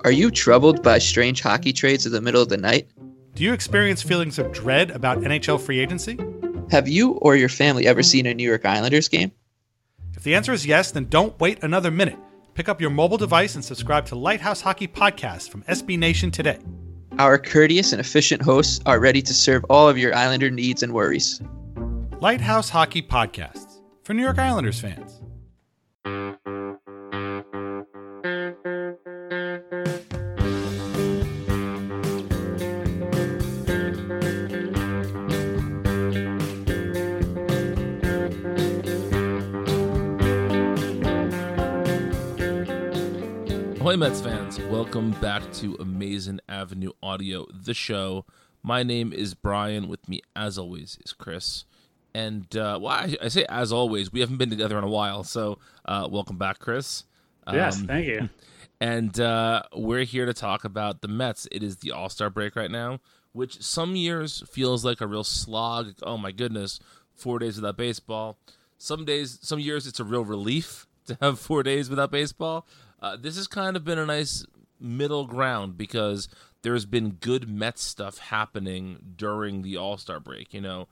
Are you troubled by strange hockey trades in the middle of the night? Do you experience feelings of dread about NHL free agency? Have you or your family ever seen a New York Islanders game? If the answer is yes, then don't wait another minute. Pick up your mobile device and subscribe to Lighthouse Hockey Podcast from SB Nation today. Our courteous and efficient hosts are ready to serve all of your Islander needs and worries. Lighthouse Hockey Podcasts for New York Islanders fans. Ahoy Mets fans, welcome back to Amazing Avenue Audio, the show. My name is Brian, with me as always is Chris. And, I say as always, we haven't been together in a while, so welcome back, Chris. Yes, thank you. And we're here to talk about the Mets. It is the All-Star break right now, which some years feels like a real slog. Oh my goodness, 4 days without baseball. Some years it's a real relief to have 4 days without baseball. This has kind of been a nice middle ground because there's been good Mets stuff happening during the All-Star break. You know,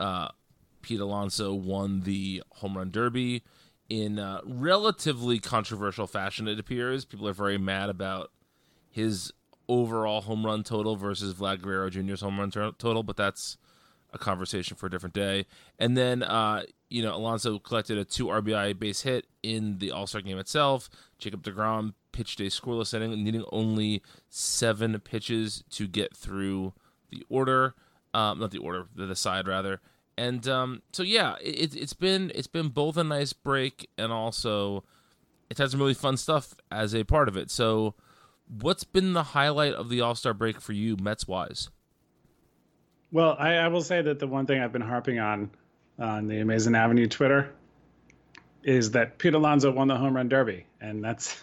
Pete Alonso won the Home Run Derby in relatively controversial fashion, it appears. People are very mad about his overall home run total versus Vlad Guerrero Jr.'s home run total, but that's a conversation for a different day. And then, Alonso collected a 2 RBI base hit in the All-Star game itself. Jacob deGrom pitched a scoreless inning, needing only 7 pitches to get through the order. Not the order, the side rather. And it's been both a nice break and also it's had some really fun stuff as a part of it. So what's been the highlight of the All-Star break for you, Mets-wise? Well, I will say that the one thing I've been harping on the Amazing Avenue Twitter is that Pete Alonso won the Home Run Derby, and that's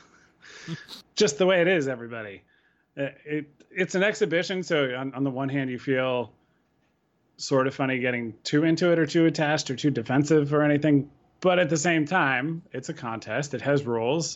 just the way it is, everybody. It's an exhibition, so on the one hand, you feel sort of funny getting too into it or too attached or too defensive or anything, but at the same time, it's a contest. It has rules.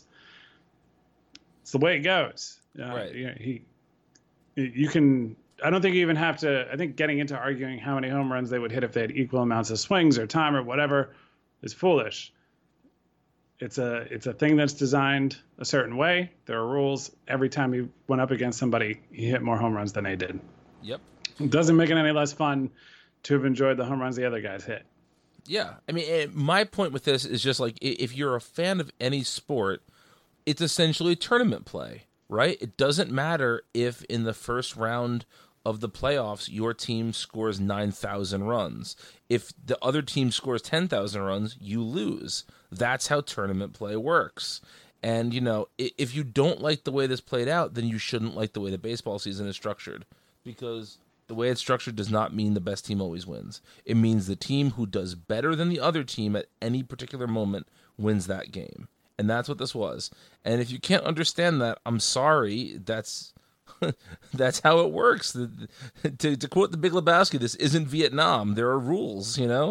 It's the way it goes. Right. You can... I don't think you even have to. I think getting into arguing how many home runs they would hit if they had equal amounts of swings or time or whatever is foolish. It's a thing that's designed a certain way. There are rules. Every time he went up against somebody, he hit more home runs than they did. Yep. It doesn't make it any less fun to have enjoyed the home runs the other guys hit. Yeah. I mean, my point with this is just like, if you're a fan of any sport, it's essentially tournament play, right? It doesn't matter if in the first round of the playoffs, your team scores 9,000 runs. If the other team scores 10,000 runs, you lose. That's how tournament play works. And, if you don't like the way this played out, then you shouldn't like the way the baseball season is structured. Because the way it's structured does not mean the best team always wins. It means the team who does better than the other team at any particular moment wins that game. And that's what this was. And if you can't understand that, I'm sorry, that's how it works. To quote the Big Lebowski, this isn't Vietnam. There are rules, Yeah,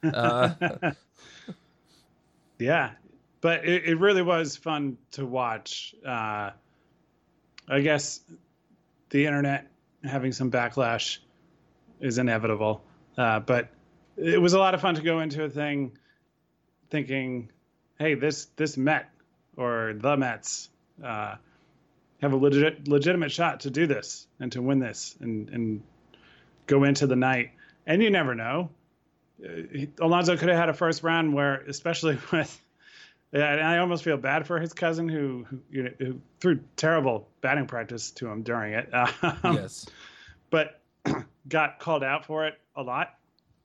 but it really was fun to watch. I guess the internet having some backlash is inevitable, but it was a lot of fun to go into a thing thinking, hey, this Met or the Mets have a legitimate shot to do this and to win this and go into the night. And you never know. Alonso could have had a first round where, especially with, and I almost feel bad for his cousin who threw terrible batting practice to him during it. Yes. But got called out for it a lot.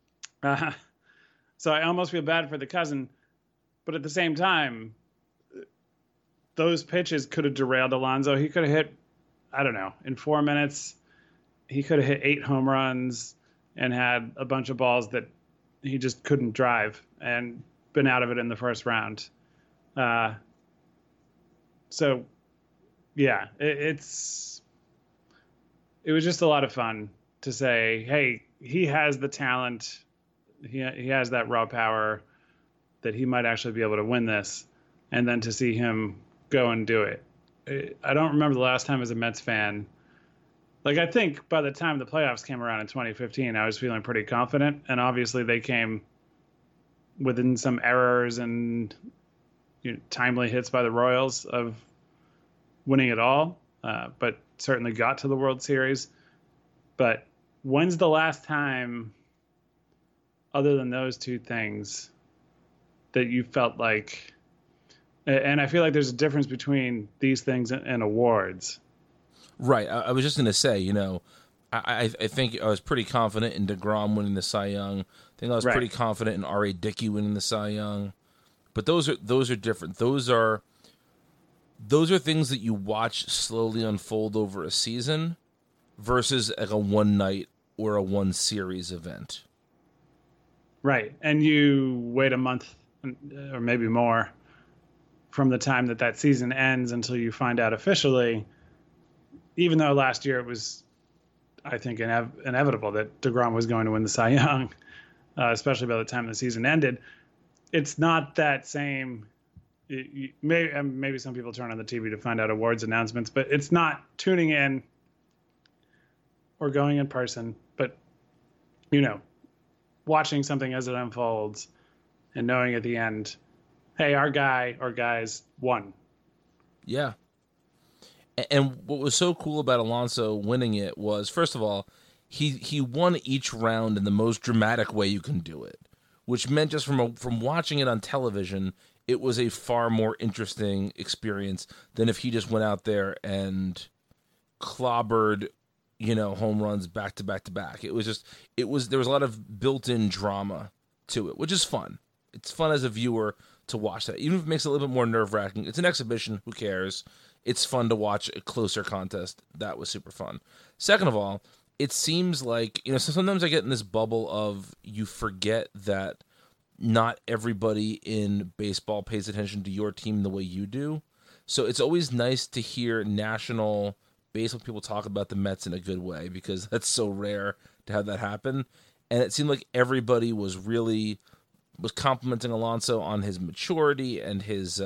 So I almost feel bad for the cousin. But at the same time, those pitches could have derailed Alonso. He could have hit, I don't know, in 4 minutes, he could have hit 8 home runs and had a bunch of balls that he just couldn't drive and been out of it in the first round. So, yeah, it was just a lot of fun to say, hey, he has the talent. He has that raw power that he might actually be able to win this. And then to see him go and do it. I don't remember the last time as a Mets fan. Like, I think by the time the playoffs came around in 2015, I was feeling pretty confident. And obviously they came within some errors and timely hits by the Royals of winning it all, but certainly got to the World Series. But when's the last time, other than those two things, that you felt like, and I feel like there's a difference between these things and awards. Right. I was just going to say, I think I was pretty confident in DeGrom winning the Cy Young. I think I was pretty confident in R.A. Dickey winning the Cy Young. But those are different. Those are things that you watch slowly unfold over a season versus like a one night or a one series event. Right. And you wait a month or maybe more from the time that season ends until you find out officially, even though last year it was, I think, inevitable that DeGrom was going to win the Cy Young, especially by the time the season ended. It's not that same. Maybe some people turn on the TV to find out awards announcements, but it's not tuning in or going in person, but watching something as it unfolds and knowing at the end, hey, our guy or guys won. Yeah. And what was so cool about Alonso winning it was, first of all, he won each round in the most dramatic way you can do it, which meant just from watching it on television, it was a far more interesting experience than if he just went out there and clobbered, home runs back to back to back. There was a lot of built-in drama to it, which is fun. It's fun as a viewer to watch that, even if it makes it a little bit more nerve-wracking. It's an exhibition. Who cares? It's fun to watch a closer contest. That was super fun. Second of all, it seems like, so sometimes I get in this bubble of you forget that not everybody in baseball pays attention to your team the way you do. So it's always nice to hear national baseball people talk about the Mets in a good way, because that's so rare to have that happen. And it seemed like everybody was complimenting Alonso on his maturity and his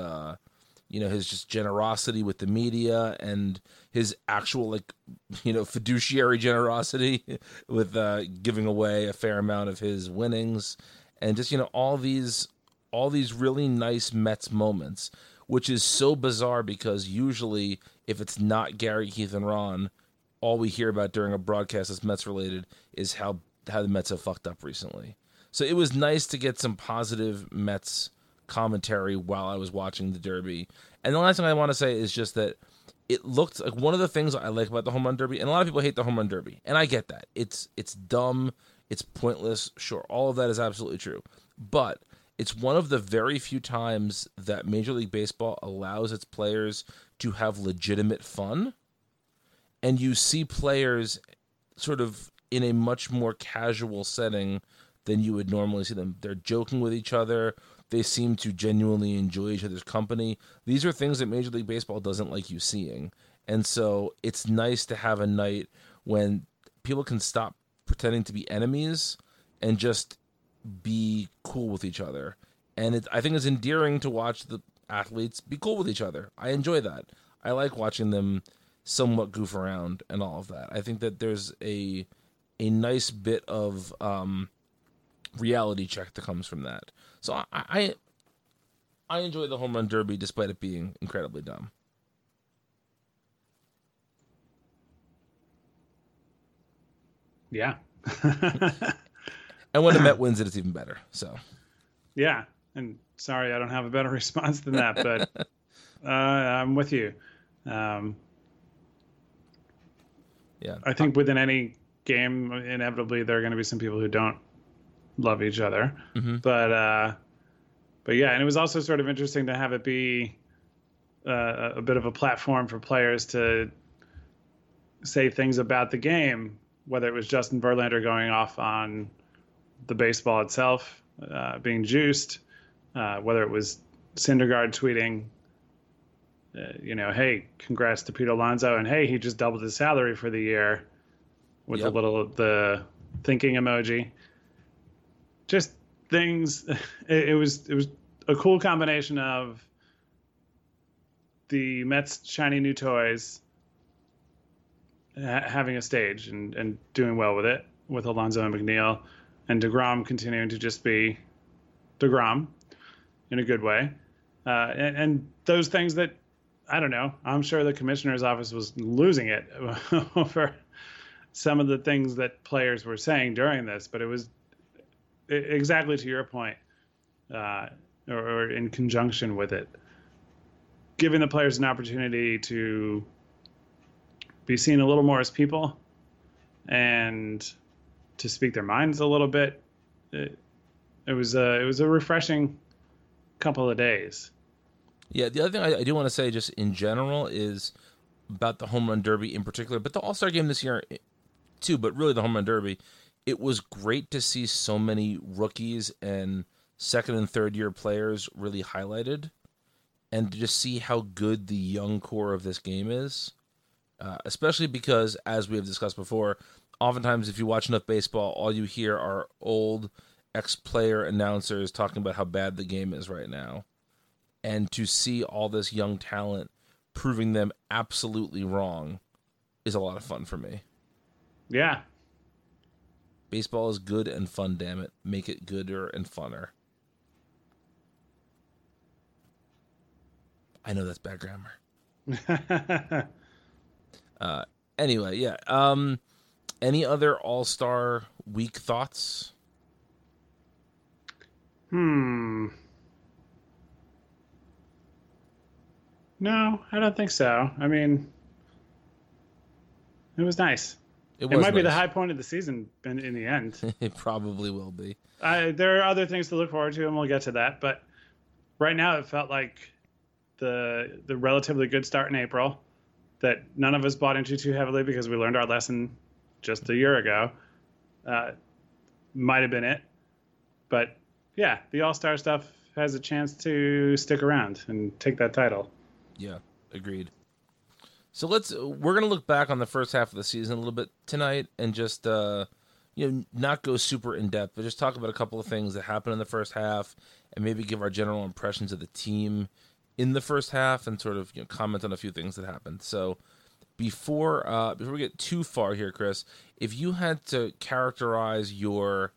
his just generosity with the media and his actual fiduciary generosity with giving away a fair amount of his winnings, and just all these really nice Mets moments, which is so bizarre because usually if it's not Gary, Keith, and Ron, all we hear about during a broadcast that's Mets related is how the Mets have fucked up recently. So it was nice to get some positive Mets commentary while I was watching the Derby. And the last thing I want to say is just that it looked like one of the things I like about the Home Run Derby, and a lot of people hate the Home Run Derby, and I get that. It's dumb, it's pointless, sure, all of that is absolutely true. But it's one of the very few times that Major League Baseball allows its players to have legitimate fun, and you see players sort of in a much more casual setting than you would normally see them. They're joking with each other. They seem to genuinely enjoy each other's company. These are things that Major League Baseball doesn't like you seeing. And so it's nice to have a night when people can stop pretending to be enemies and just be cool with each other. And I think it's endearing to watch the athletes be cool with each other. I enjoy that. I like watching them somewhat goof around and all of that. I think that there's a nice bit of reality check that comes from that. So I enjoy the Home Run Derby despite it being incredibly dumb. Yeah. And when the Met wins it, it's even better. So. Yeah. And sorry, I don't have a better response than that, but I'm with you. Yeah. I think within any game, inevitably, there are going to be some people who don't love each other. Mm-hmm. But yeah, and it was also sort of interesting to have it be a bit of a platform for players to say things about the game, whether it was Justin Verlander going off on the baseball itself, being juiced, whether it was Syndergaard tweeting, hey, congrats to Pete Alonso, and hey, he just doubled his salary for the year with the thinking emoji. Just things. It was a cool combination of the Mets' shiny new toys having a stage and doing well with it, with Alonso and McNeil, and DeGrom continuing to just be DeGrom in a good way. And those things that, I don't know, I'm sure the commissioner's office was losing it over some of the things that players were saying during this, but it was exactly to your point, or in conjunction with it, giving the players an opportunity to be seen a little more as people and to speak their minds a little bit. It was a refreshing couple of days. Yeah, the other thing I do want to say just in general is about the Home Run Derby in particular, but the All-Star Game this year too, but really the Home Run Derby. It was great to see so many rookies and second and third year players really highlighted, and to just see how good the young core of this game is, especially because, as we have discussed before, oftentimes if you watch enough baseball, all you hear are old ex-player announcers talking about how bad the game is right now. And to see all this young talent proving them absolutely wrong is a lot of fun for me. Yeah. Baseball is good and fun, damn it. Make it gooder and funner. I know that's bad grammar. Anyway, yeah. Any other All-Star Week thoughts? No, I don't think so. I mean, it was nice. It might nice. be the high point of the season in the end. It probably will be. There are other things to look forward to, and we'll get to that. But right now, it felt like the relatively good start in April that none of us bought into too heavily because we learned our lesson just a year ago. Might have been it. But yeah, the All-Star stuff has a chance to stick around and take that title. Yeah, agreed. So we're going to look back on the first half of the season a little bit tonight and just, not go super in depth, but just talk about a couple of things that happened in the first half and maybe give our general impressions of the team in the first half and sort of comment on a few things that happened. So before we get too far here, Chris, if you had to characterize your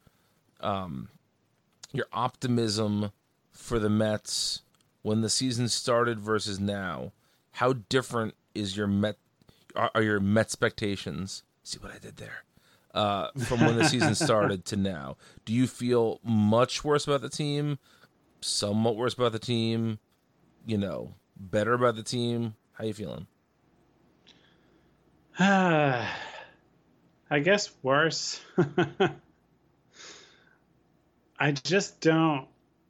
optimism for the Mets when the season started versus now, how different is your Met expectations? See what I did there? From when the season started to now, do you feel much worse about the team? Somewhat worse about the team? Better about the team? How you feeling? I guess worse. I just don't.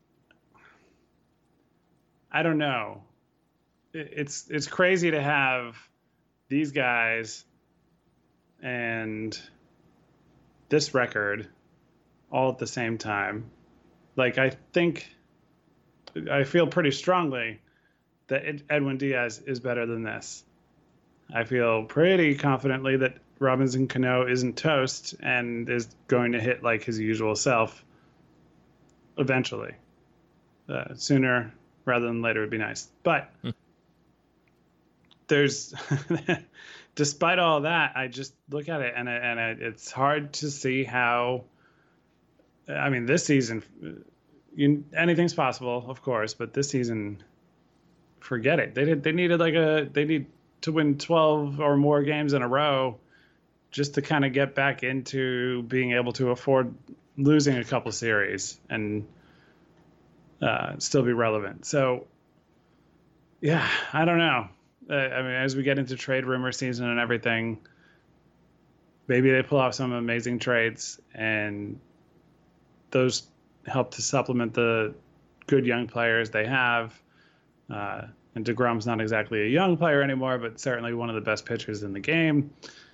I don't know. It's crazy to have these guys and this record all at the same time. Like, I feel pretty strongly that Edwin Diaz is better than this. I feel pretty confidently that Robinson Cano isn't toast and is going to hit like his usual self eventually. Sooner rather than later would be nice. But there's, despite all that, I just look at it and it's hard to see how, I mean, this season, anything's possible, of course, but this season, forget it. They need to win 12 or more games in a row just to kind of get back into being able to afford losing a couple series and still be relevant. So, yeah, I don't know. I mean, as we get into trade rumor season and everything, maybe they pull off some amazing trades and those help to supplement the good young players they have. And DeGrom's not exactly a young player anymore, but certainly one of the best pitchers in the game.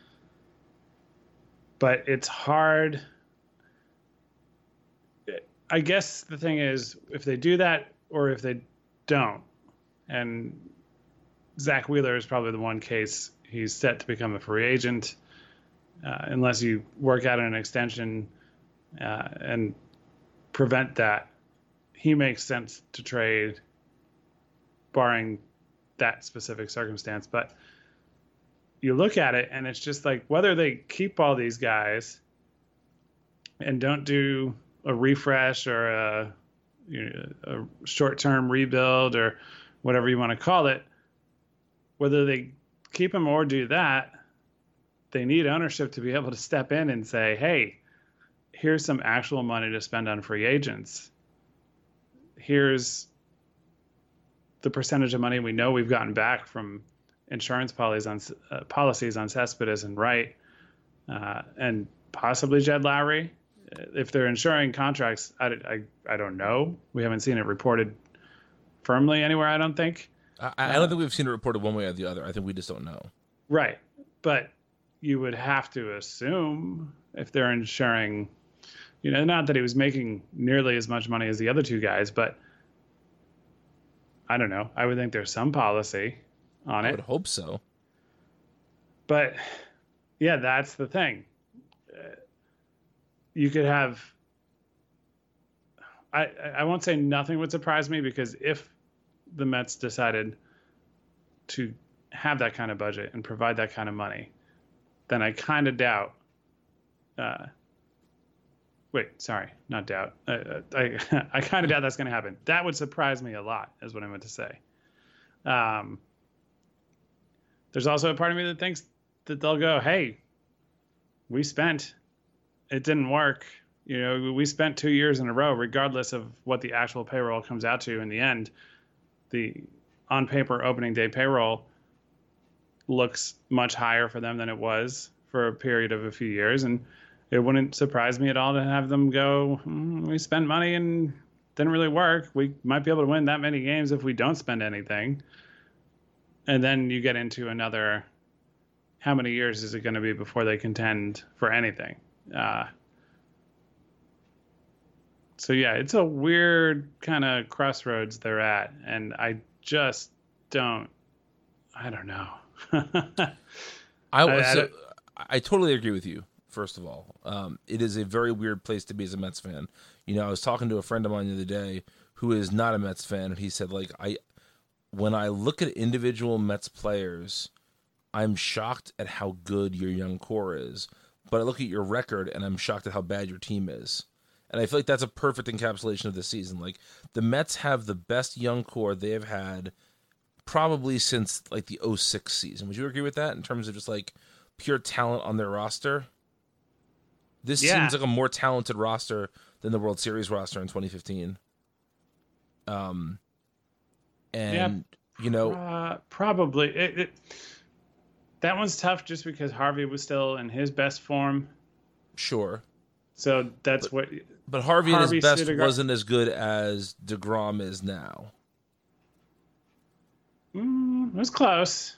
But it's hard. I guess the thing is, if they do that or if they don't, and Zach Wheeler is probably the one case he's set to become a free agent, unless you work out an extension and prevent that. He makes sense to trade, barring that specific circumstance. But you look at it, and it's just like whether they keep all these guys and don't do a refresh or a short-term rebuild or whatever you want to call it, whether they keep them or do that, they need ownership to be able to step in and say, hey, here's some actual money to spend on free agents. Here's the percentage of money we know we've gotten back from insurance policies on Cespedes and Wright, and possibly Jed Lowry. If they're insuring contracts, I don't know. We haven't seen it reported firmly anywhere, I don't think. I don't think we've seen it reported one way or the other. I think we just don't know. Right. But you would have to assume if they're insuring, not that he was making nearly as much money as the other two guys, but I don't know. I would think there's some policy on it. I would hope so. But yeah, that's the thing. You could have, I won't say nothing would surprise me, because if the Mets decided to have that kind of budget and provide that kind of money, then I kind of doubt, not doubt. I kind of doubt that's going to happen. That would surprise me a lot, is what I meant to say. There's also a part of me that thinks that they'll go, hey, it didn't work. We spent 2 years in a row, regardless of what the actual payroll comes out to in the end. The on paper opening day payroll looks much higher for them than it was for a period of a few years. And it wouldn't surprise me at all to have them go, we spent money and didn't really work. We might be able to win that many games if we don't spend anything. And then you get into another, how many years is it going to be before they contend for anything? So yeah, it's a weird kind of crossroads they're at, and I don't know. I totally agree with you. First of all, it is a very weird place to be as a Mets fan. I was talking to a friend of mine the other day who is not a Mets fan, and he said, when I look at individual Mets players, I'm shocked at how good your young core is. But I look at your record, and I'm shocked at how bad your team is. And I feel like that's a perfect encapsulation of the season. The Mets have the best young core they have had probably since, the 2006 season. Would you agree with that in terms of just, pure talent on their roster? This seems like a more talented roster than the World Series roster in 2015. Probably. That one's tough just because Harvey was still in his best form. Sure. So that's But Harvey at his best wasn't as good as DeGrom is now. It was close.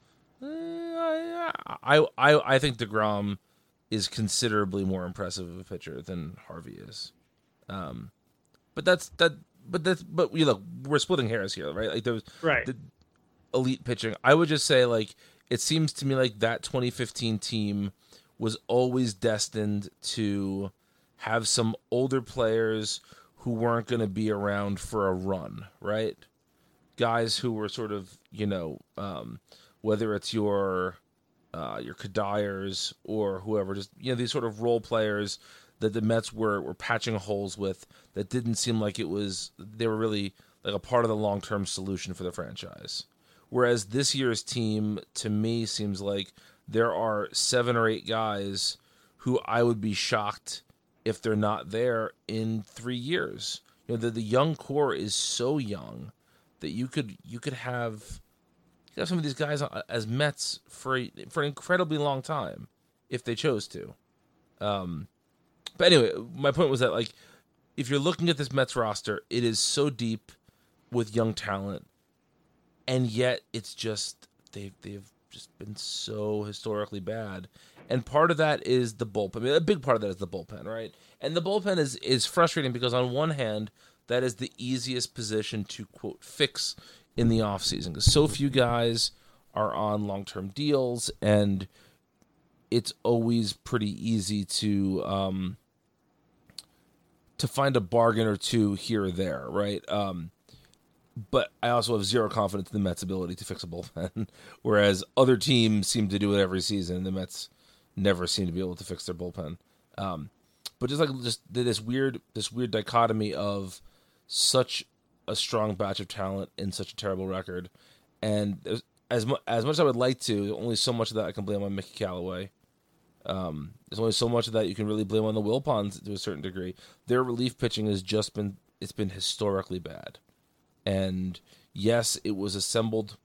I think DeGrom is considerably more impressive of a pitcher than Harvey is. But we're splitting hairs here, right? The elite pitching. I would just say it seems to me like that 2015 team was always destined to have some older players who weren't going to be around for a run, right? Guys who were sort of, whether it's your Kadires or whoever, just, these sort of role players that the Mets were patching holes with that didn't seem like they were really a part of the long-term solution for the franchise. Whereas this year's team, to me, seems like there are 7 or 8 guys who I would be shocked if they're not there in 3 years. The young core is so young that you could have some of these guys as Mets for an incredibly long time if they chose to. But anyway, my point was that if you're looking at this Mets roster, it is so deep with young talent. And yet, it's just they've just been so historically bad, and part of that is the bullpen. I mean, a big part of that is the bullpen, right? And the bullpen is frustrating because on one hand, that is the easiest position to quote fix in the offseason because so few guys are on long-term deals, and it's always pretty easy to find a bargain or two here or there, right? But I also have zero confidence in the Mets' ability to fix a bullpen, whereas other teams seem to do it every season. The Mets never seem to be able to fix their bullpen. But just this weird dichotomy of such a strong batch of talent and such a terrible record, and as much as I would like to, only so much of that I can blame on Mickey Callaway. There's only so much of that you can really blame on the Wilpons to a certain degree. Their relief pitching has it's been historically bad. And yes, it was assembled.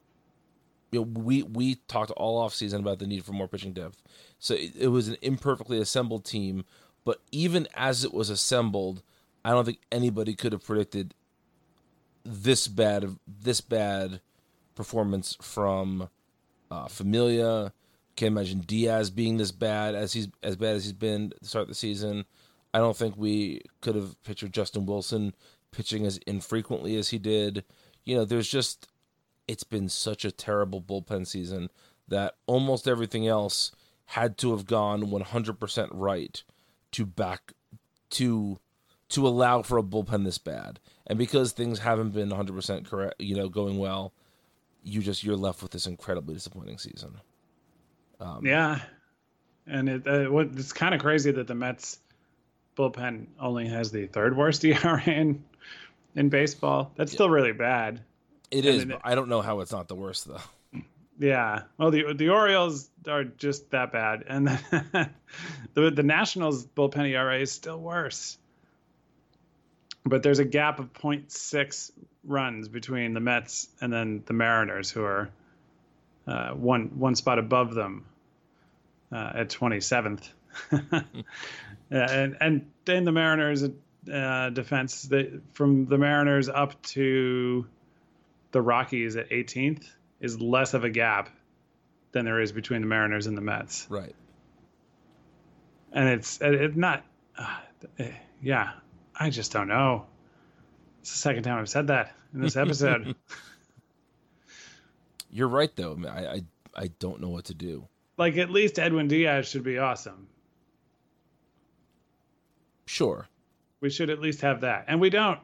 We talked all off season about the need for more pitching depth. So it was an imperfectly assembled team. But even as it was assembled, I don't think anybody could have predicted this bad performance from Familia. Can't imagine Diaz being this bad as he's been to start the season. I don't think we could have pictured Justin Wilson pitching as infrequently as he did. It's been such a terrible bullpen season that almost everything else had to have gone 100% right to allow for a bullpen this bad. And because things haven't been 100% correct, going well, you're left with this incredibly disappointing season. Yeah, and it's kind of crazy that the Mets bullpen only has the third worst ERA in baseball. That's still really bad. It is, but I don't know how it's not the worst though. Yeah, well, the Orioles are just that bad, and then the Nationals bullpen ERA is still worse. But there's a gap of 0.6 runs between the Mets and then the Mariners, who are one spot above them at 27th. and in the Mariners defense, from the Mariners up to the Rockies at 18th is less of a gap than there is between the Mariners and the Mets. Right. And it's not. Yeah, I just don't know. It's the second time I've said that in this episode. You're right, though. I don't know what to do. Like, at least Edwin Diaz should be awesome. Sure. We should at least have that. And we don't.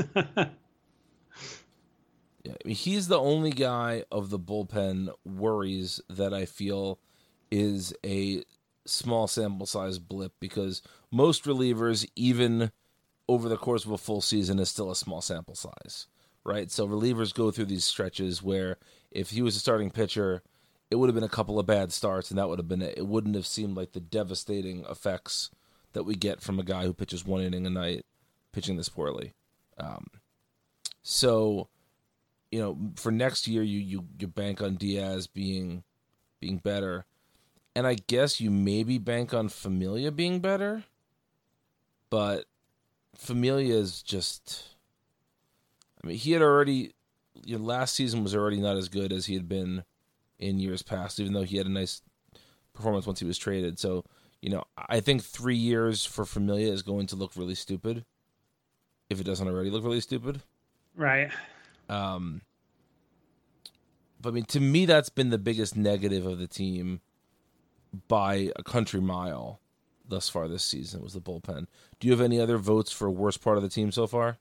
Yeah, he's the only guy of the bullpen worries that I feel is a small sample size blip, because most relievers, even over the course of a full season, is still a small sample size, right? So relievers go through these stretches where if he was a starting pitcher, it would have been a couple of bad starts, and that would have been it. It wouldn't have seemed like the devastating effects that we get from a guy who pitches one inning a night pitching this poorly. So, for next year, you bank on Diaz being better, and I guess you maybe bank on Familia being better, but Familia is just, he had already, last season was already not as good as he had been in years past, even though he had a nice performance once he was traded. So, I think 3 years for Familia is going to look really stupid, if it doesn't already look really stupid. Right. But to me, that's been the biggest negative of the team by a country mile thus far this season, was the bullpen. Do you have any other votes for worst part of the team so far?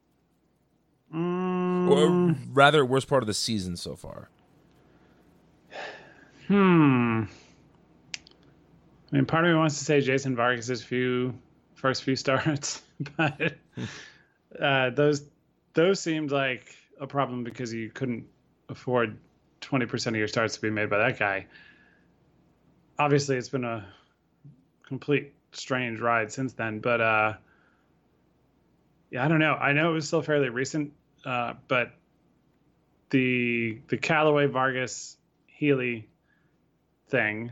Or rather, worst part of the season so far? Part of me wants to say Jason Vargas' first few starts, but those seemed like a problem because you couldn't afford 20% of your starts to be made by that guy. Obviously, it's been a complete strange ride since then, but I don't know. I know it was still fairly recent, but the Callaway, Vargas, Healy thing,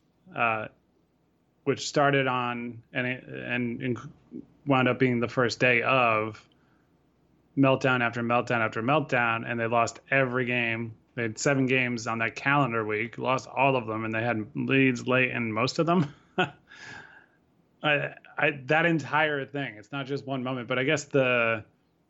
which started on and wound up being the first day of meltdown after meltdown after meltdown, and they lost every game. They had 7 games on that calendar week, lost all of them, and they had leads late in most of them. That entire thing, it's not just one moment, but I guess the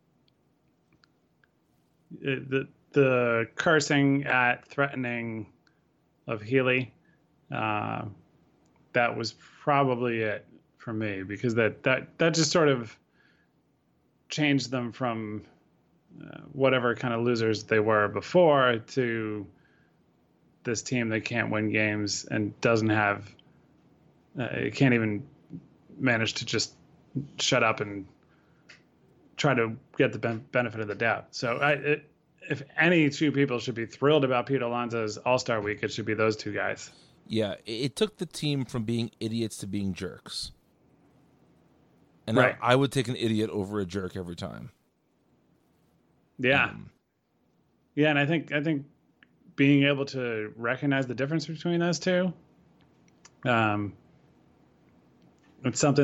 cursing at threatening of Healy, that was probably it for me, because that just sort of changed them from whatever kind of losers they were before to this team that can't win games and doesn't have, it can't even manage to just shut up and try to get the benefit of the doubt. So if any two people should be thrilled about Pete Alonso's All-Star Week, it should be those two guys. Yeah, it took the team from being idiots to being jerks. And right. I would take an idiot over a jerk every time. Yeah. Yeah, and I think being able to recognize the difference between those two, it's something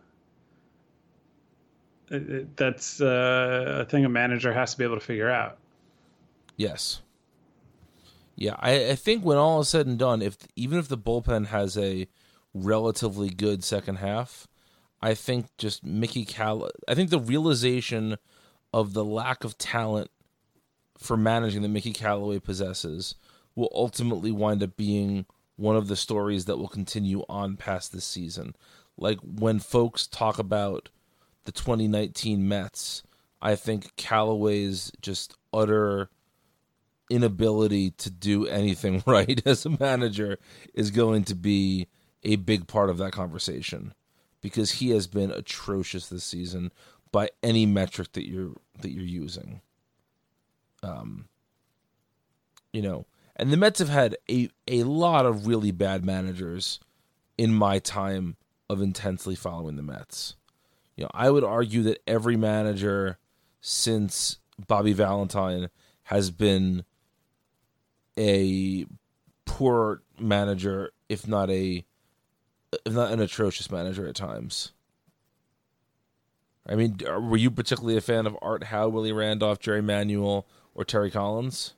that's a thing a manager has to be able to figure out. Yes. Yeah, I think when all is said and done, even if the bullpen has a relatively good second half, I think just I think the realization of the lack of talent for managing that Mickey Callaway possesses will ultimately wind up being one of the stories that will continue on past this season. Like when folks talk about the 2019 Mets, I think Callaway's just utter inability to do anything right as a manager is going to be a big part of that conversation, because he has been atrocious this season by any metric that you're using. And the Mets have had a lot of really bad managers in my time of intensely following the Mets. I would argue that every manager since Bobby Valentine has been a poor manager, if not an atrocious manager at times. I mean, were you particularly a fan of Art Howe, Willie Randolph, Jerry Manuel, or Terry Collins?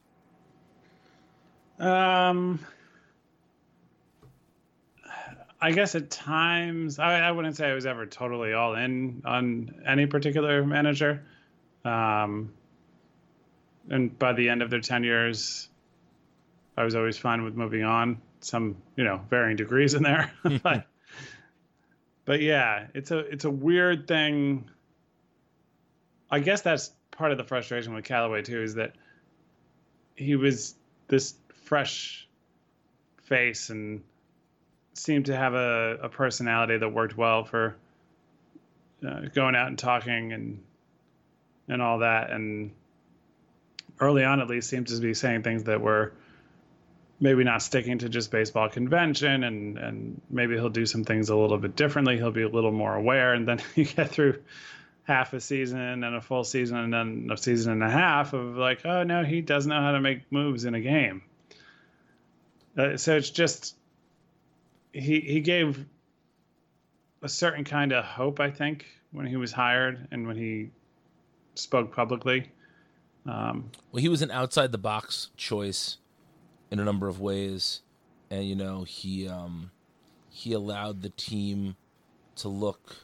I guess at times, I wouldn't say I was ever totally all in on any particular manager. And by the end of their tenures, I was always fine with moving on. Some, varying degrees in there. But yeah, it's a weird thing. I guess that's part of the frustration with Callaway too, is that he was this fresh face and seemed to have a personality that worked well for going out and talking and all that. And early on, at least, seemed to be saying things that were maybe not sticking to just baseball convention, and maybe he'll do some things a little bit differently. He'll be a little more aware, and then you get through half a season and a full season and then a season and a half of like, oh no, he doesn't know how to make moves in a game. So it's just, he gave a certain kind of hope, I think, when he was hired and when he spoke publicly. Well, he was an outside the box choice in a number of ways, and he allowed the team to look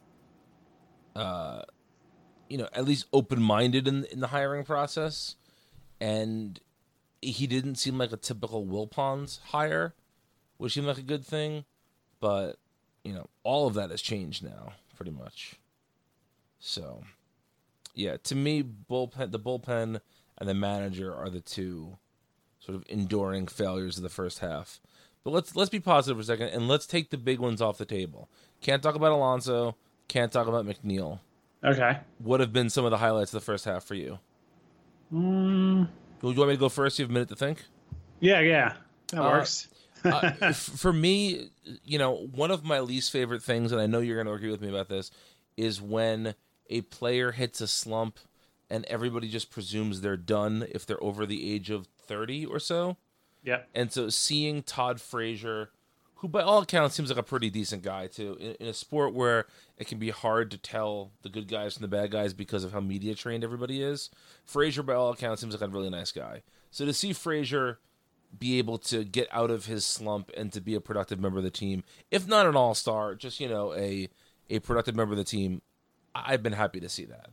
at least open-minded in the hiring process, and he didn't seem like a typical Wilpons hire, which seemed like a good thing, but all of that has changed now pretty much. So yeah, to me, the bullpen and the manager are the two sort of enduring failures of the first half. But let's be positive for a second, and let's take the big ones off the table. Can't talk about Alonso. Can't talk about McNeil. Okay. What have been some of the highlights of the first half for you? Do you want me to go first? You have a minute to think? Yeah. That works. For me, one of my least favorite things, and I know you're going to agree with me about this, is when a player hits a slump and everybody just presumes they're done if they're over the age of 30 or so. Yeah. And so seeing Todd Frazier, who by all accounts seems like a pretty decent guy too, in a sport where it can be hard to tell the good guys from the bad guys because of how media trained everybody is, Frazier by all accounts seems like a really nice guy. So to see Frazier be able to get out of his slump and to be a productive member of the team, if not an all-star, just a productive member of the team, I've been happy to see that.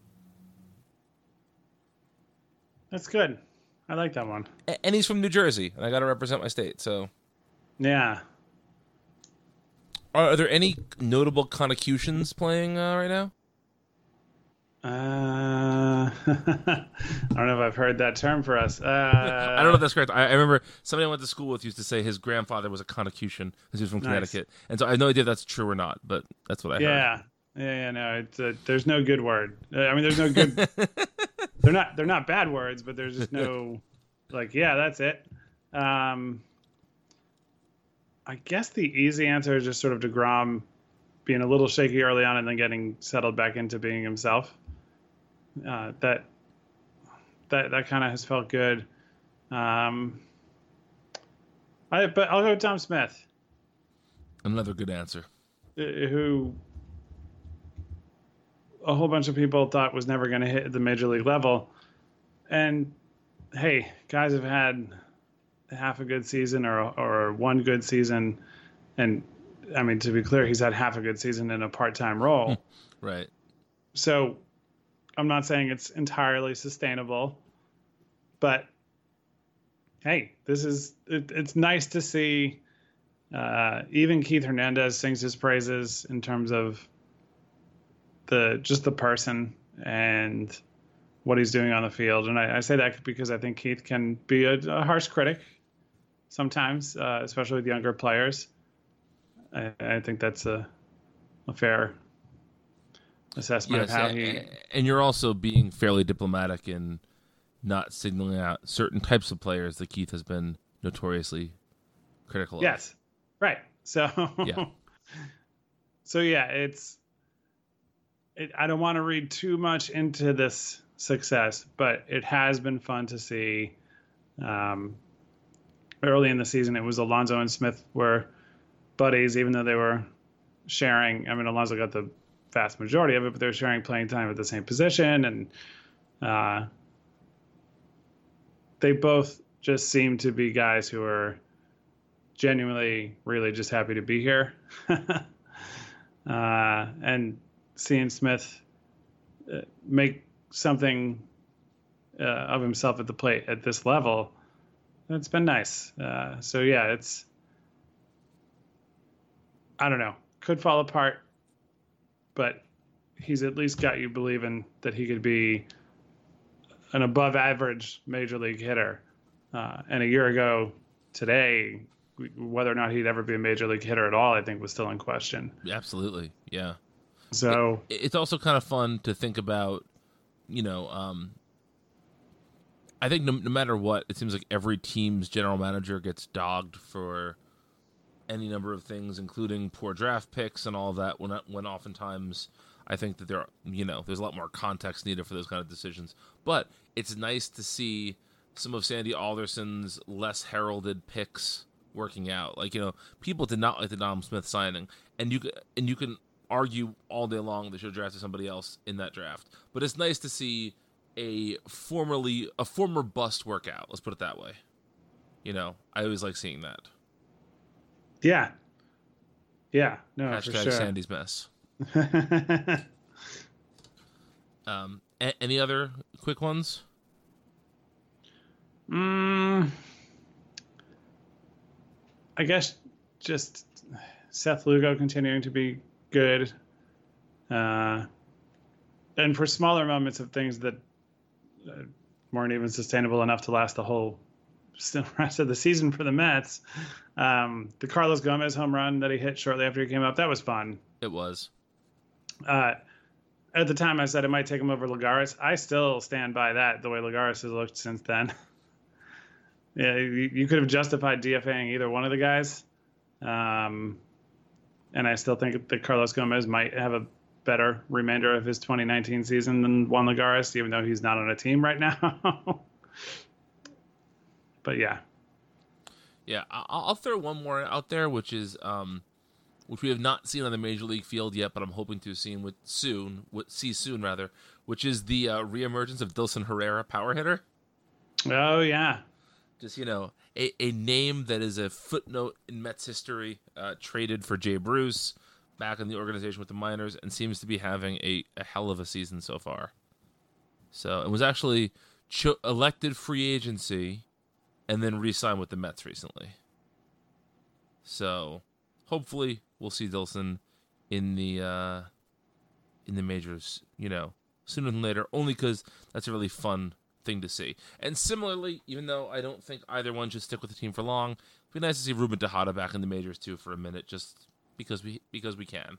That's good. I like that one. And he's from New Jersey, and I got to represent my state, so. Yeah. Are there any notable connotations playing right now? I don't know if I've heard that term for us. I don't know if that's correct. I remember somebody I went to school with used to say his grandfather was a Connocution because he was from Nice. Connecticut, and so I have no idea if that's true or not, but that's what I heard. Yeah. No, there's no good word. I mean, there's no good. They're not bad words, but there's just no like. Yeah, that's it. I guess the easy answer is just sort of DeGrom being a little shaky early on and then getting settled back into being himself. That kind of has felt good. But I'll go with Tom Smith, Another good answer. who a whole bunch of people thought was never going to hit the major league level. And hey, guys have had half a good season or one good season. And I mean, to be clear, he's had half a good season in a part-time role. Right. So I'm not saying it's entirely sustainable, but hey, it's nice to see. Even Keith Hernandez sings his praises in terms of the person and what he's doing on the field. And I say that because I think Keith can be a harsh critic sometimes, especially with younger players. I think that's a fair assessment of how he. And you're also being fairly diplomatic in not signaling out certain types of players that Keith has been notoriously critical of. Yes, right. So Yeah. So yeah, I don't want to read too much into this success, but it has been fun to see. Early in the season, it was Alonso and Smith were buddies, even though they were sharing. I mean, Alonso got the vast majority of it, but they were sharing playing time at the same position, and they both just seem to be guys who are genuinely, really just happy to be here. And seeing Smith make something of himself at the plate at this level, it's been nice. So yeah, I don't know, could fall apart, but he's at least got you believing that he could be an above average major league hitter. And a year ago today, whether or not he'd ever be a major league hitter at all, I think was still in question. Absolutely. Yeah. So It's also kind of fun to think about, I think no matter what, it seems like every team's general manager gets dogged for any number of things, including poor draft picks and all of that, when oftentimes I think that there's a lot more context needed for those kind of decisions. But it's nice to see some of Sandy Alderson's less heralded picks working out. Like, people did not like the Dom Smith signing, and you can argue all day long they should have drafted somebody else in that draft. But it's nice to see a former bust work out. Let's put it that way. I always like seeing that. yeah, no, Hashtag for sure. Sandy's mess. Any other quick ones? I guess just Seth Lugo continuing to be good. And for smaller moments of things that weren't even sustainable enough to last the whole rest of the season for the Mets. The Carlos Gomez home run that he hit shortly after he came up, that was fun. It was. At the time, I said it might take him over Lagares. I still stand by that, the way Lagares has looked since then. Yeah, you could have justified DFAing either one of the guys. And I still think that Carlos Gomez might have a better remainder of his 2019 season than Juan Lagares, even though he's not on a team right now. But yeah. Yeah, I'll throw one more out there, which is which we have not seen on the major league field yet, but I'm hoping to see soon, which is the reemergence of Dilson Herrera, power hitter. Oh yeah. Just a name that is a footnote in Mets history, traded for Jay Bruce back in the organization with the minors, and seems to be having a hell of a season so far. So it was actually elected free agency and then re-signed with the Mets recently. So hopefully we'll see Dilson in the majors, sooner than later, only because that's a really fun thing to see. And similarly, even though I don't think either one should stick with the team for long, it'd be nice to see Ruben Tejada back in the majors too for a minute, just because we can.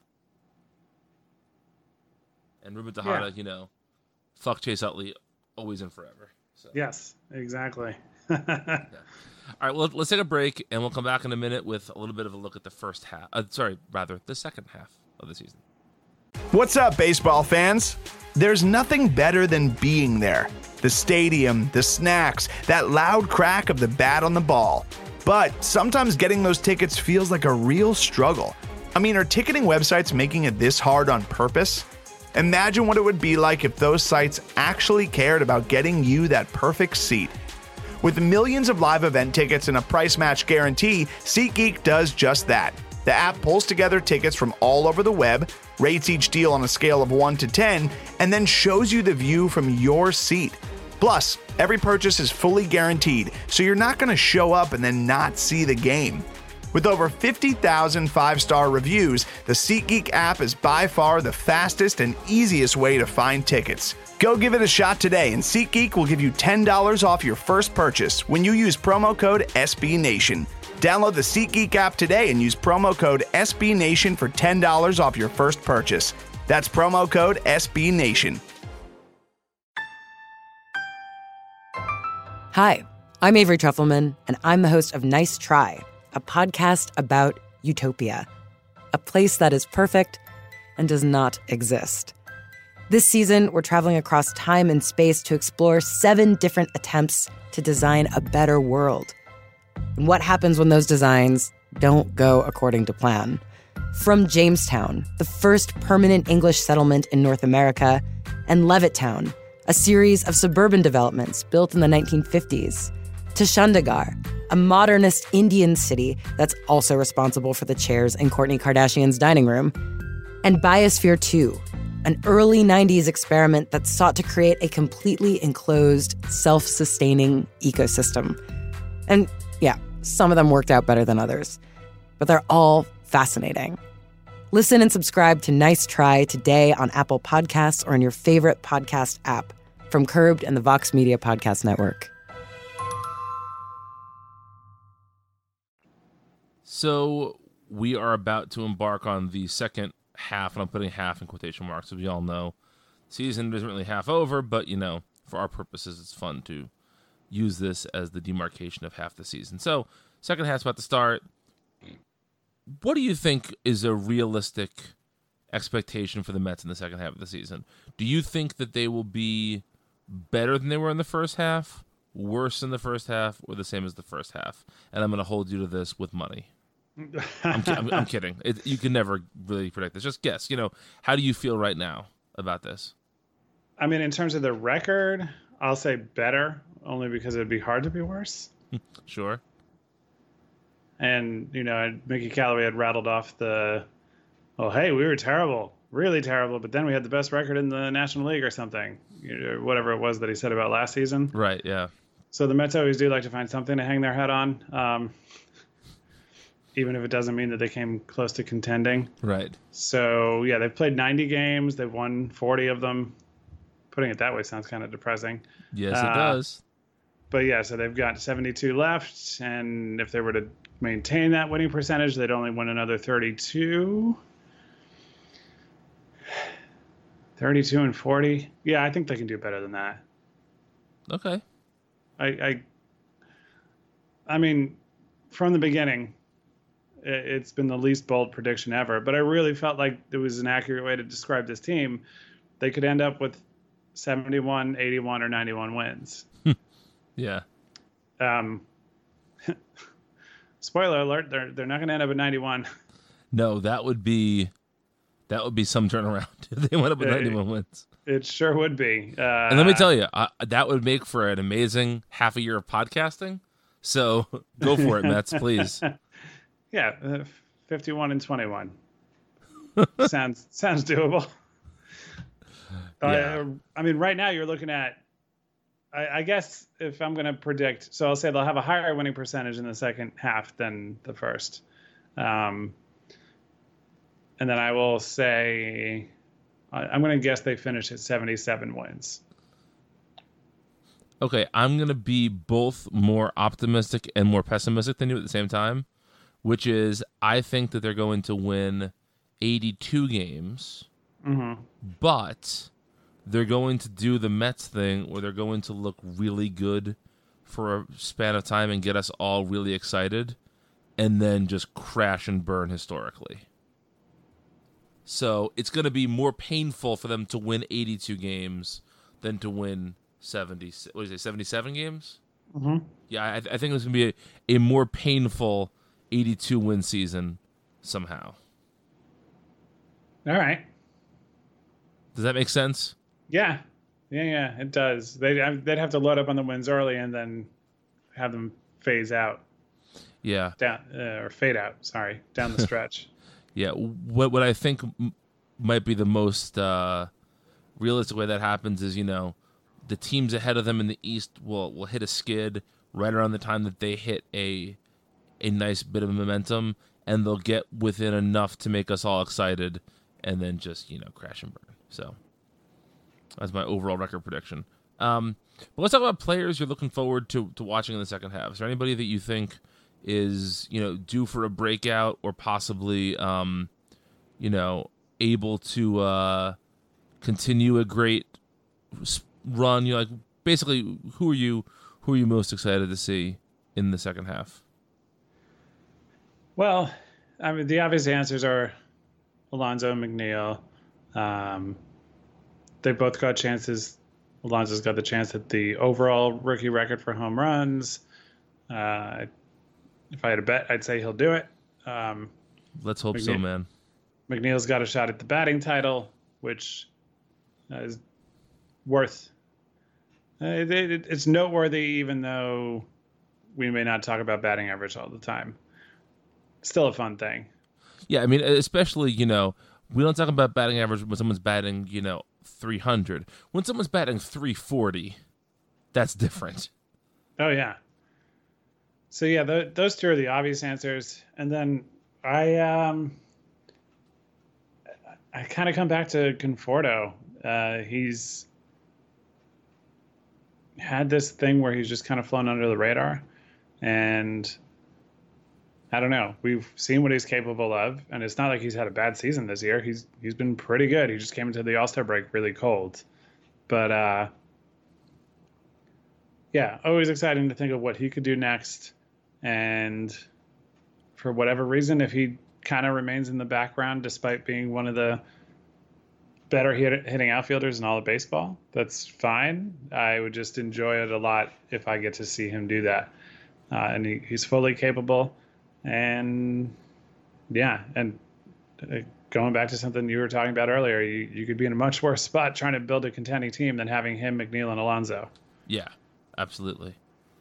And Ruben Tejada, fuck Chase Utley, always and forever. So. Yes, exactly. Yeah. All right, well, let's take a break, and we'll come back in a minute with a little bit of a look at the the second half of the season. What's up, baseball fans? There's nothing better than being there. The stadium, the snacks, that loud crack of the bat on the ball. But sometimes getting those tickets feels like a real struggle. I mean, are ticketing websites making it this hard on purpose? Imagine what it would be like if those sites actually cared about getting you that perfect seat. With millions of live event tickets and a price match guarantee, SeatGeek does just that. The app pulls together tickets from all over the web, rates each deal on a scale of 1 to 10, and then shows you the view from your seat. Plus, every purchase is fully guaranteed, so you're not going to show up and then not see the game. With over 50,000 5-star reviews, the SeatGeek app is by far the fastest and easiest way to find tickets. Go give it a shot today, and SeatGeek will give you $10 off your first purchase when you use promo code SBNation. Download the SeatGeek app today and use promo code SBNation for $10 off your first purchase. That's promo code SBNation. Hi, I'm Avery Trufelman, and I'm the host of Nice Try, a podcast about utopia, a place that is perfect and does not exist. This season, we're traveling across time and space to explore 7 different attempts to design a better world. And what happens when those designs don't go according to plan? From Jamestown, the first permanent English settlement in North America, and Levittown, a series of suburban developments built in the 1950s, to Chandigarh, a modernist Indian city that's also responsible for the chairs in Kourtney Kardashian's dining room, and Biosphere 2, an early 90s experiment that sought to create a completely enclosed, self-sustaining ecosystem. And yeah, some of them worked out better than others, but they're all fascinating. Listen and subscribe to Nice Try today on Apple Podcasts or in your favorite podcast app from Curbed and the Vox Media Podcast Network. So we are about to embark on the second half, and I'm putting half in quotation marks, as we all know. Season isn't really half over, but, for our purposes, it's fun to use this as the demarcation of half the season. So, second half's about to start. What do you think is a realistic expectation for the Mets in the second half of the season? Do you think that they will be better than they were in the first half, worse than the first half, or the same as the first half? And I'm going to hold you to this with money. I'm kidding. You can never really predict this. Just guess. How do you feel right now about this? I mean, in terms of the record, I'll say better, only because it'd be hard to be worse. Sure. And, Mickey Callaway had rattled off hey, we were terrible, really terrible, but then we had the best record in the National League or something, whatever it was that he said about last season. Right, yeah. So the Mets always do like to find something to hang their hat on. Even if it doesn't mean that they came close to contending. Right. So, yeah, they've played 90 games. They've won 40 of them. Putting it that way sounds kind of depressing. Yes, it does. But, yeah, so they've got 72 left. And if they were to maintain that winning percentage, they'd only win another 32. 32 and 40. Yeah, I think they can do better than that. Okay. I mean, from the beginning, it's been the least bold prediction ever, but I really felt like it was an accurate way to describe this team. They could end up with 71, 81, or 91 wins. Yeah. Spoiler alert, they're not going to end up at 91. No, that would be some turnaround if they went up with 91 wins. It sure would be. And let me tell you, that would make for an amazing half a year of podcasting. So go for it, Mets, please. Yeah, 51 and 21. Sounds doable. Yeah. I mean, right now you're looking at, I guess if I'm going to predict, so I'll say they'll have a higher winning percentage in the second half than the first. And then I will say I'm going to guess they finish at 77 wins. Okay, I'm going to be both more optimistic and more pessimistic than you at the same time, which is I think that they're going to win 82 games, but they're going to do the Mets thing where they're going to look really good for a span of time and get us all really excited, and then just crash and burn historically. So it's going to be more painful for them to win 82 games than to win 77 games? Mm-hmm. Yeah, I think it's going to be a more painful 82 win season somehow. All right. Does that make sense? Yeah, it does. They'd have to load up on the wins early and then have them phase out. Yeah. Or fade out, sorry, down the stretch. Yeah, what I think might be the most realistic way that happens is, the teams ahead of them in the East will hit a skid right around the time that they hit a nice bit of momentum, and they'll get within enough to make us all excited, and then just, crash and burn. So that's my overall record prediction. But let's talk about players you're looking forward to watching in the second half. Is there anybody that you think is, due for a breakout or possibly, able to continue a great run? Basically, who are you most excited to see in the second half? Well, I mean, the obvious answers are Alonso and McNeil. They both got chances. Alonso's got the chance at the overall rookie record for home runs. If I had a bet, I'd say he'll do it. Let's hope so, man. McNeil's got a shot at the batting title, which is worth. It's noteworthy, even though we may not talk about batting average all the time. Still a fun thing. Yeah, I mean, especially, we don't talk about batting average when someone's batting, 300. When someone's batting 340, that's different. Oh, yeah. So, yeah, those two are the obvious answers. And then I kind of come back to Conforto. He's had this thing where he's just kind of flown under the radar. And I don't know. We've seen what he's capable of, and it's not like he's had a bad season this year. He's been pretty good. He just came into the All-Star break really cold. But, yeah, always exciting to think of what he could do next. And for whatever reason, if he kind of remains in the background despite being one of the better hitting outfielders in all of baseball, that's fine. I would just enjoy it a lot if I get to see him do that. And he's fully capable. And yeah, and going back to something you were talking about earlier, you could be in a much worse spot trying to build a contending team than having him, McNeil, and Alonso. Yeah, absolutely.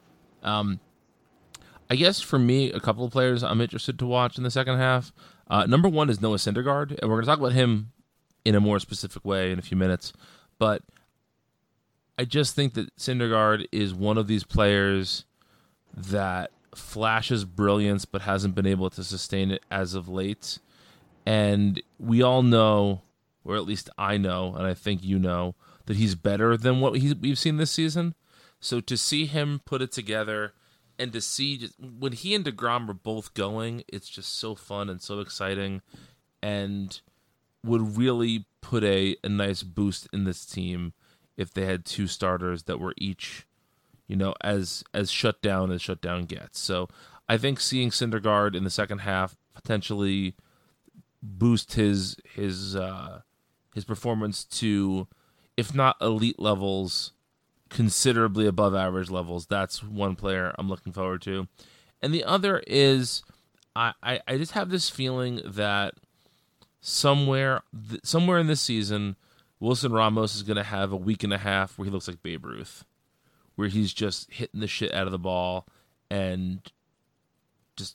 I guess for me, a couple of players I'm interested to watch in the second half. Number one is Noah Syndergaard, and we're going to talk about him in a more specific way in a few minutes. But I just think that Syndergaard is one of these players that flashes brilliance but hasn't been able to sustain it as of late. And we all know, or at least I know, and I think you know, that he's better than what we've seen this season. So to see him put it together and to see just, when he and DeGrom are both going, it's just so fun and so exciting and would really put a nice boost in this team if they had two starters that were each, as shut down as shut down gets. So I think seeing Syndergaard in the second half potentially boost his performance to, if not elite levels, considerably above average levels. That's one player I'm looking forward to. And the other is I just have this feeling that somewhere in this season, Wilson Ramos is going to have a week and a half where he looks like Babe Ruth, where he's just hitting the shit out of the ball and just,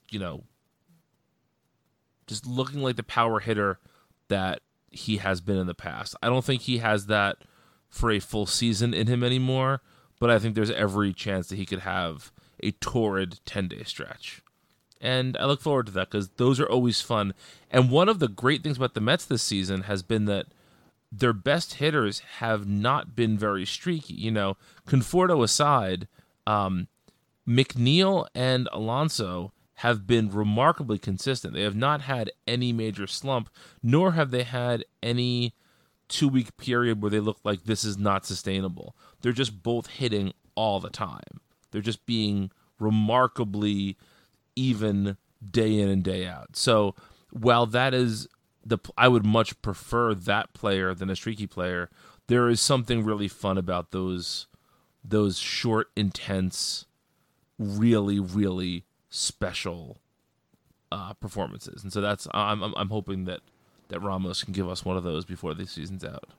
just looking like the power hitter that he has been in the past. I don't think he has that for a full season in him anymore, but I think there's every chance that he could have a torrid 10-day stretch. And I look forward to that because those are always fun. And one of the great things about the Mets this season has been that their best hitters have not been very streaky. You know, Conforto aside, McNeil and Alonso have been remarkably consistent. They have not had any major slump, nor have they had any 2-week period where they look like this is not sustainable. They're just both hitting all the time. They're just being remarkably even day in and day out. So while that is I would much prefer that player than a streaky player, there is something really fun about those short, intense, really, really special performances. And so that's I'm hoping that Ramos can give us one of those before the season's out.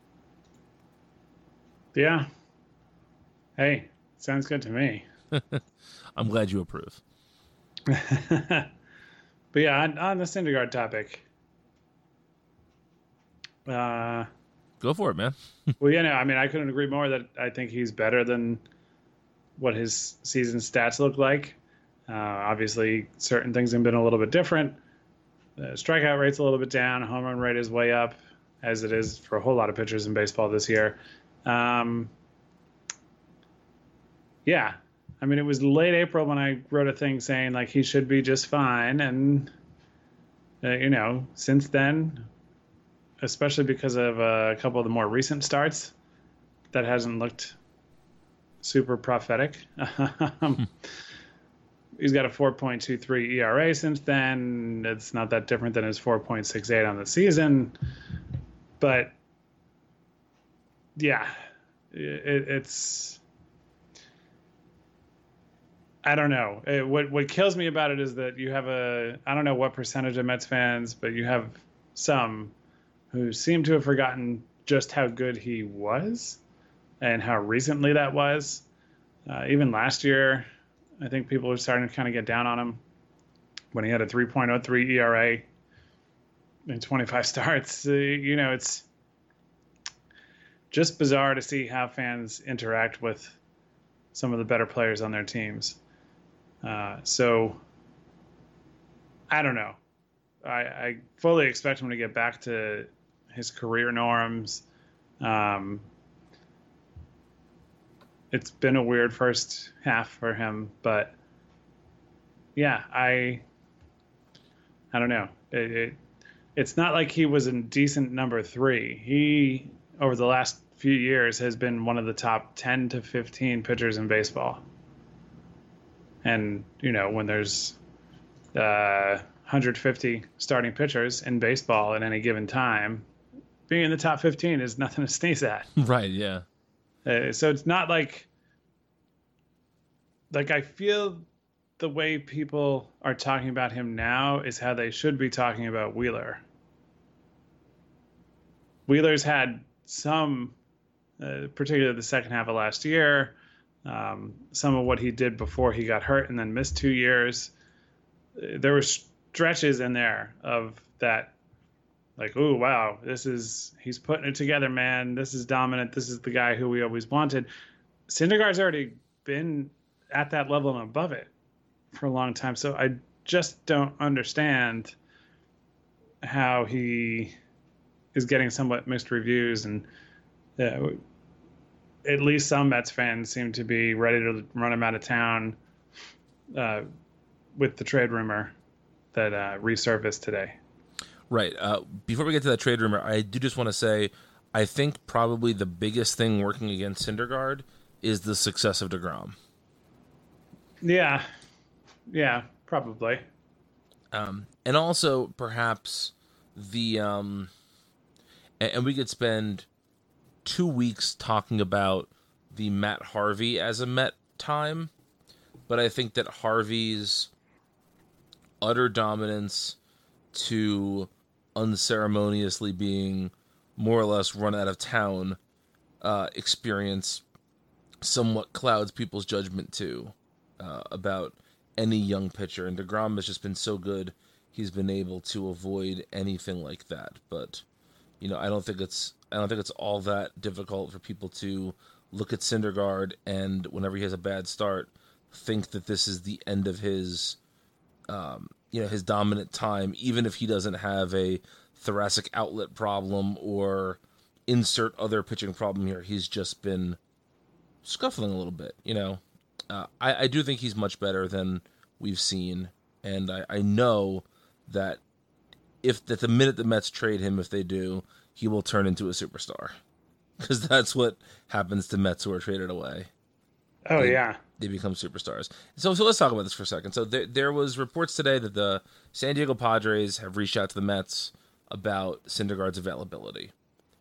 Yeah. Hey, sounds good to me. I'm glad you approve. But yeah, on the Syndergaard topic. Go for it, man. Well, you know, I mean, I couldn't agree more that I think he's better than what his season stats look like. Obviously, certain things have been a little bit different. The strikeout rate's a little bit down. Home run rate is way up, as it is for a whole lot of pitchers in baseball this year. Yeah. I mean, it was late April when I wrote a thing saying, like, he should be just fine. And, you know, since then, especially because of a couple of the more recent starts, that hasn't looked super prophetic. He's got a 4.23 ERA since then. It's not that different than his 4.68 on the season. But, yeah, it's... I don't know. What kills me about it is that you have I don't know what percentage of Mets fans, but you have some who seem to have forgotten just how good he was and how recently that was. Even last year, I think people were starting to kind of get down on him when he had a 3.03 ERA in 25 starts. You know, it's just bizarre to see how fans interact with some of the better players on their teams. So I don't know. I fully expect him to get back to his career norms. It's been a weird first half for him, but yeah, I don't know. It's not like he was a decent number 3. He, over the last few years, has been one of the top 10 to 15 pitchers in baseball. And, you know, when there's 150 starting pitchers in baseball at any given time, being in the top 15 is nothing to sneeze at. Right, yeah. So it's not like I feel the way people are talking about him now is how they should be talking about Wheeler. Wheeler's had some, particularly the second half of last year, some of what he did before he got hurt and then missed 2 years. There were stretches in there of that, like, oh, wow, he's putting it together, man. This is dominant. This is the guy who we always wanted. Syndergaard's already been at that level and above it for a long time. So I just don't understand how he is getting somewhat mixed reviews. And at least some Mets fans seem to be ready to run him out of town with the trade rumor that resurfaced today. Right. Before we get to that trade rumor, I do just want to say I think probably the biggest thing working against Syndergaard is the success of DeGrom. Yeah, probably. And also perhaps and we could spend 2 weeks talking about the Matt Harvey as a Met time, but I think that Harvey's utter dominance to unceremoniously being more or less run out of town experience somewhat clouds people's judgment too about any young pitcher. And DeGrom has just been so good, he's been able to avoid anything like that. But you know, I don't think it's all that difficult for people to look at Syndergaard and whenever he has a bad start, think that this is the end of his his dominant time, even if he doesn't have a thoracic outlet problem or insert other pitching problem here. He's just been scuffling a little bit, I do think he's much better than we've seen, and I know that if that the minute the Mets trade him, if they do, he will turn into a superstar, because that's what happens to Mets who are traded away. Oh, yeah. They become superstars. So let's talk about this for a second. So there was reports today that the San Diego Padres have reached out to the Mets about Syndergaard's availability.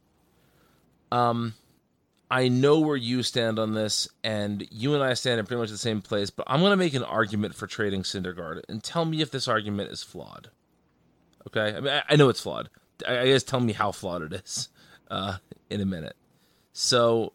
I know where you stand on this, and you and I stand in pretty much the same place, but I'm going to make an argument for trading Syndergaard, and tell me if this argument is flawed. Okay? I mean, I know it's flawed. I guess tell me how flawed it is in a minute. So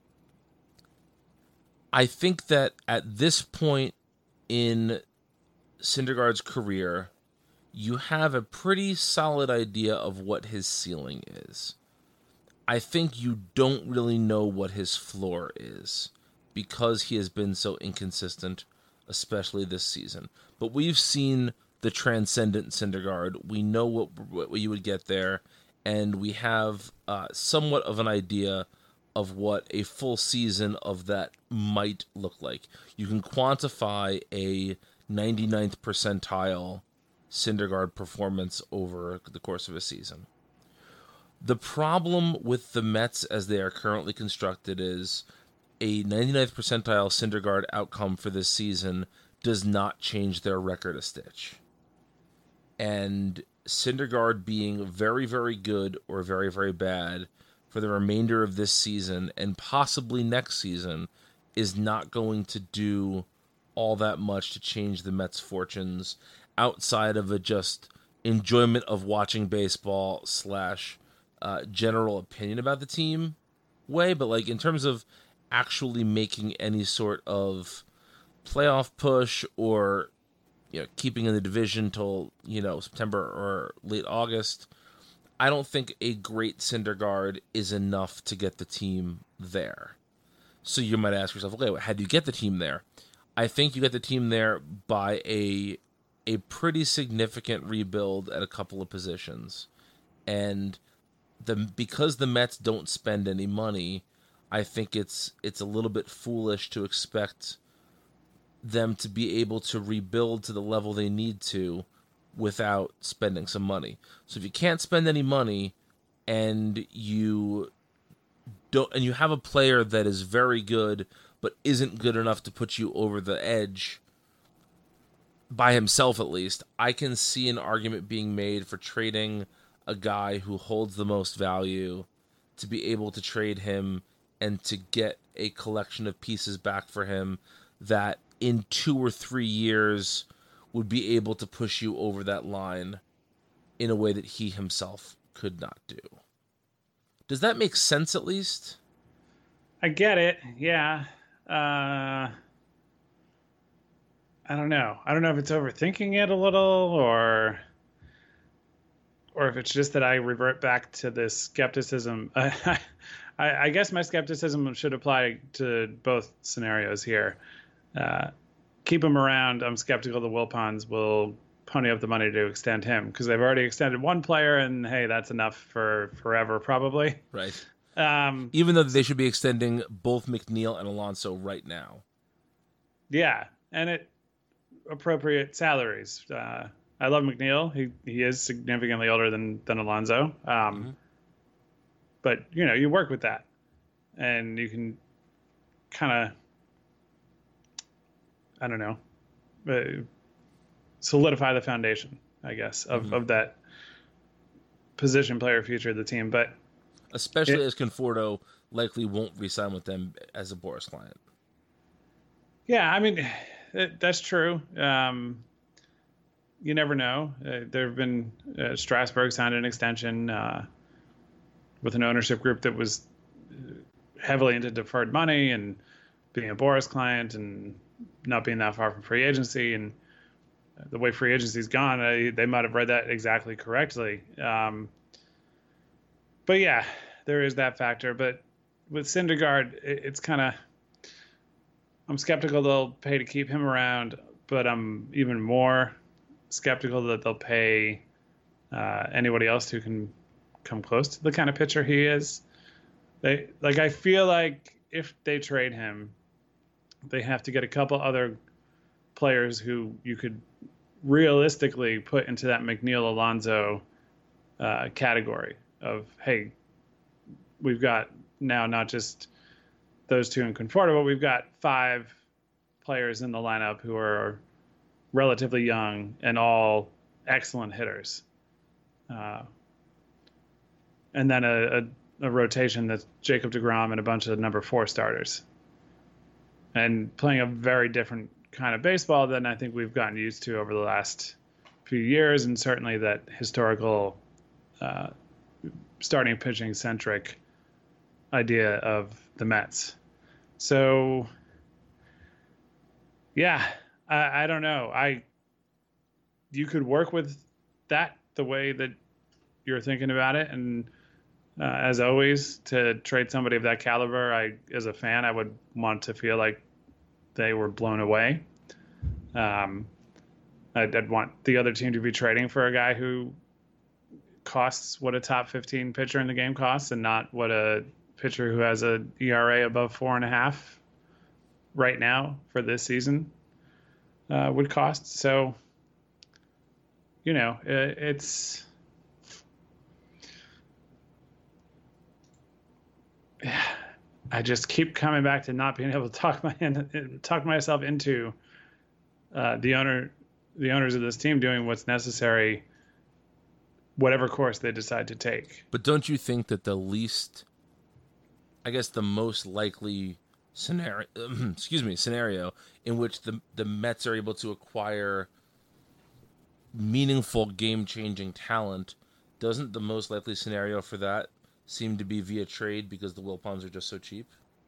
I think that at this point in Syndergaard's career, you have a pretty solid idea of what his ceiling is. I think you don't really know what his floor is because he has been so inconsistent, especially this season. But we've seen the transcendent Syndergaard. We know what you would get there, and we have somewhat of an idea of what a full season of that might look like. You can quantify a 99th percentile Syndergaard performance over the course of a season. The problem with the Mets as they are currently constructed is a 99th percentile Syndergaard outcome for this season does not change their record a stitch. And Syndergaard being very, very good or very, very bad for the remainder of this season and possibly next season is not going to do all that much to change the Mets' fortunes outside of a just enjoyment of watching baseball / general opinion about the team way. But like in terms of actually making any sort of playoff push or keeping in the division till September or late August, I don't think a great Syndergaard is enough to get the team there. So you might ask yourself, okay, how do you get the team there? I think you get the team there by a pretty significant rebuild at a couple of positions. And because the Mets don't spend any money, I think it's a little bit foolish to expect them to be able to rebuild to the level they need to without spending some money. So if you can't spend any money and you have a player that is very good but isn't good enough to put you over the edge by himself, at least, I can see an argument being made for trading a guy who holds the most value to be able to trade him and to get a collection of pieces back for him that in 2 or 3 years would be able to push you over that line in a way that he himself could not do. Does that make sense at least? I get it. Yeah. I don't know. I don't know if it's overthinking it a little or if it's just that I revert back to this skepticism. I guess my skepticism should apply to both scenarios here. Keep him around. I'm skeptical the Wilpons will pony up the money to extend him because they've already extended one player, and hey, that's enough for forever probably. Right. Even though they should be extending both McNeil and Alonso right now. Yeah, and at appropriate salaries. I love McNeil. He is significantly older than Alonso. But you work with that, and you can kind of, I don't know, solidify the foundation, I guess, of that position player future of the team. But especially as Conforto likely won't re-sign with them as a Boras client. Yeah, I mean, that's true. You never know. There have been Strasburg signed an extension with an ownership group that was heavily into deferred money and being a Boras client and not being that far from free agency. And the way free agency's gone, they might have read that exactly correctly. But yeah, there is that factor. But with Syndergaard, it's kind of, I'm skeptical they'll pay to keep him around, but I'm even more skeptical that they'll pay anybody else who can come close to the kind of pitcher he is. I feel like if they trade him, they have to get a couple other players who you could realistically put into that McNeil Alonso category of, hey, we've got now not just those two in Conforto, but we've got 5 players in the lineup who are relatively young and all excellent hitters. And then a rotation that's Jacob deGrom and a bunch of number 4 starters. And playing a very different kind of baseball than I think we've gotten used to over the last few years, and certainly that historical starting pitching centric idea of the Mets. So, yeah, I don't know. You could work with that the way that you're thinking about it, and as always, to trade somebody of that caliber, as a fan, I would want to feel like they were blown away. I'd want the other team to be trading for a guy who costs what a top 15 pitcher in the game costs, and not what a pitcher who has a ERA above 4.5 right now for this season would cost. So, it's I just keep coming back to not being able to talk myself into the owners of this team doing what's necessary, whatever course they decide to take. But don't you think that the most likely scenario in which the Mets are able to acquire meaningful game-changing talent, doesn't the most likely scenario for that seem to be via trade because the Wilpons are just so cheap?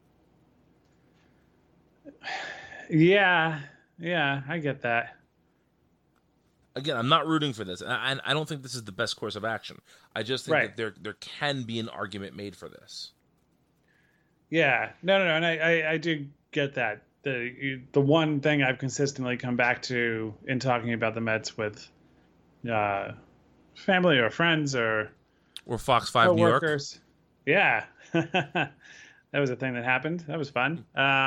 Yeah, I get that. Again, I'm not rooting for this, and I don't think this is the best course of action. I just think that there can be an argument made for this. Yeah, no, and I do get that. The one thing I've consistently come back to in talking about the Mets with family or friends or Fox 5 New York. Yeah, that was a thing that happened. That was fun.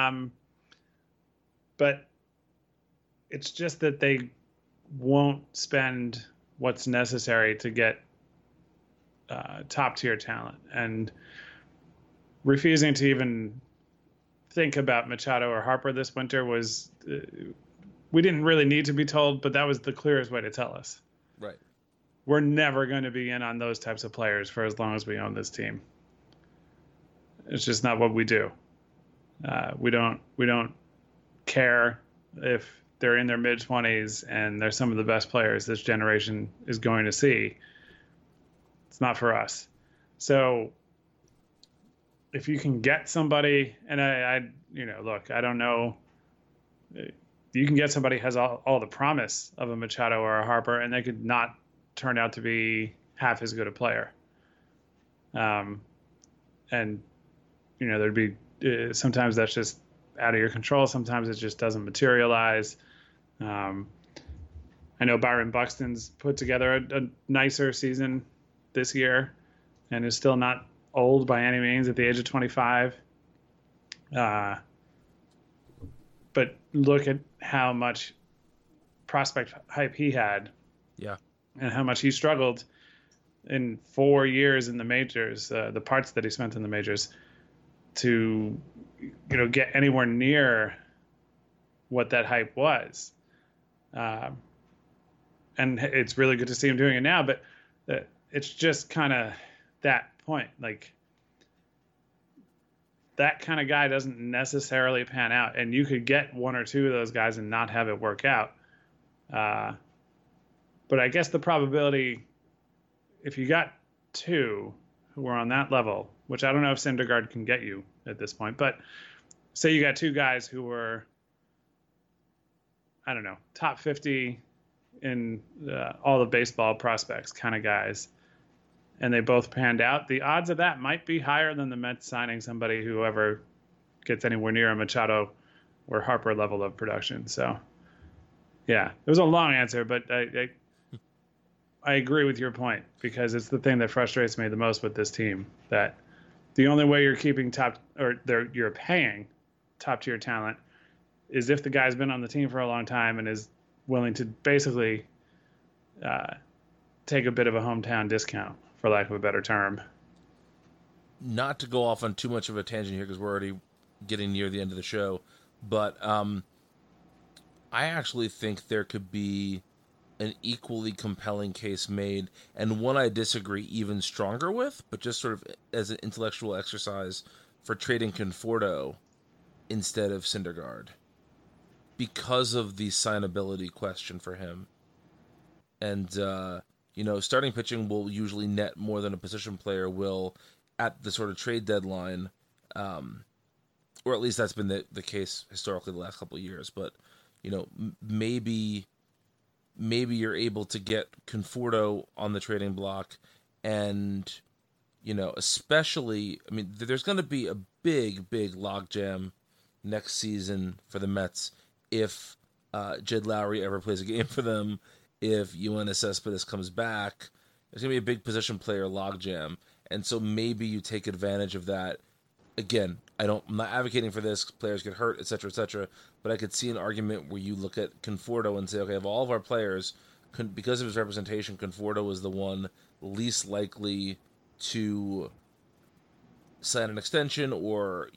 But it's just that they won't spend what's necessary to get top tier talent, and refusing to even think about Machado or Harper this winter was we didn't really need to be told, but that was the clearest way to tell us. Right. We're never going to be in on those types of players for as long as we own this team. It's just not what we do. We don't care if they're in their mid-20s and they're some of the best players this generation is going to see. It's not for us. So if you can get somebody, and look, I don't know, you can get somebody who has all the promise of a Machado or a Harper, and they could not turn out to be half as good a player. And there'd be sometimes that's just out of your control. Sometimes it just doesn't materialize. I know Byron Buxton's put together a nicer season this year and is still not old by any means at the age of 25. But look at how much prospect hype he had. Yeah. And how much he struggled in 4 years in the majors, the parts that he spent in the majors, to get anywhere near what that hype was. And it's really good to see him doing it now, but it's just kind of that point. Like, that kind of guy doesn't necessarily pan out, and you could get one or two of those guys and not have it work out. But I guess the probability, if you got two who are on that level, which I don't know if Syndergaard can get you at this point, but say you got two guys who were, I don't know, top 50 in all the baseball prospects kind of guys, and they both panned out, the odds of that might be higher than the Mets signing somebody who ever gets anywhere near a Machado or Harper level of production. So, yeah, it was a long answer, but I agree with your point, because it's the thing that frustrates me the most with this team, that the only way you're keeping you're paying top tier talent is if the guy's been on the team for a long time and is willing to basically take a bit of a hometown discount, for lack of a better term. Not to go off on too much of a tangent here because we're already getting near the end of the show, but I actually think there could be an equally compelling case made, and one I disagree even stronger with, but just sort of as an intellectual exercise, for trading Conforto instead of Syndergaard because of the signability question for him. And, starting pitching will usually net more than a position player will at the sort of trade deadline, or at least that's been the case historically the last couple of years. But, maybe you're able to get Conforto on the trading block, and, especially, there's going to be a big, big logjam next season for the Mets if Jed Lowry ever plays a game for them, if Yoenis Cespedes comes back. There's going to be a big position player logjam, and so maybe you take advantage of that. Again, I'm not advocating for this. Players get hurt, et cetera, but I could see an argument where you look at Conforto and say, okay, of all of our players, because of his representation, Conforto is the one least likely to sign an extension or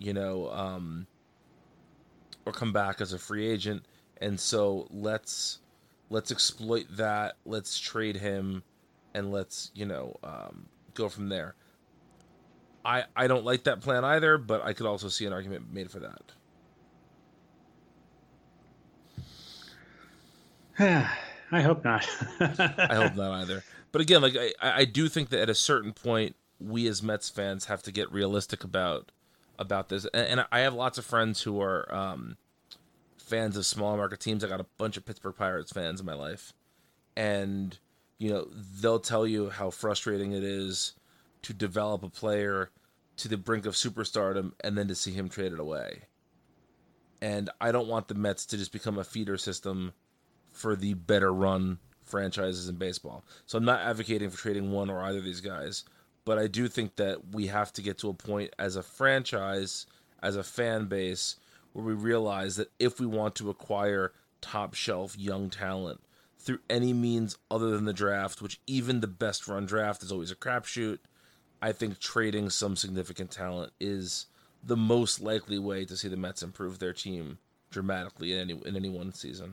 come back as a free agent, and so let's exploit that. Let's trade him, and let's go from there. I don't like that plan either, but I could also see an argument made for that. I hope not. I hope not either. But again, I do think that at a certain point, we as Mets fans have to get realistic about this. And I have lots of friends who are fans of small market teams. I got a bunch of Pittsburgh Pirates fans in my life, and they'll tell you how frustrating it is to develop a player to the brink of superstardom and then to see him traded away. And I don't want the Mets to just become a feeder system for the better run franchises in baseball. So I'm not advocating for trading one or either of these guys, but I do think that we have to get to a point as a franchise, as a fan base, where we realize that if we want to acquire top shelf young talent through any means other than the draft, which even the best run draft is always a crapshoot, I think trading some significant talent is the most likely way to see the Mets improve their team dramatically in any one season.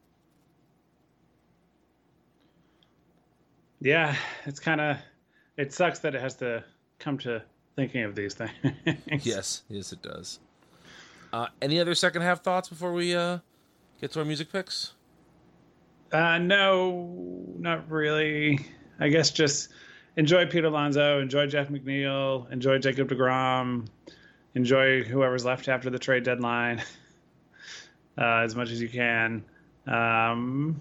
Yeah, it sucks that it has to come to thinking of these things. Yes, it does. Any other second half thoughts before we get to our music picks? No, not really. I guess just enjoy Pete Alonso, enjoy Jeff McNeil, enjoy Jacob deGrom, enjoy whoever's left after the trade deadline as much as you can. And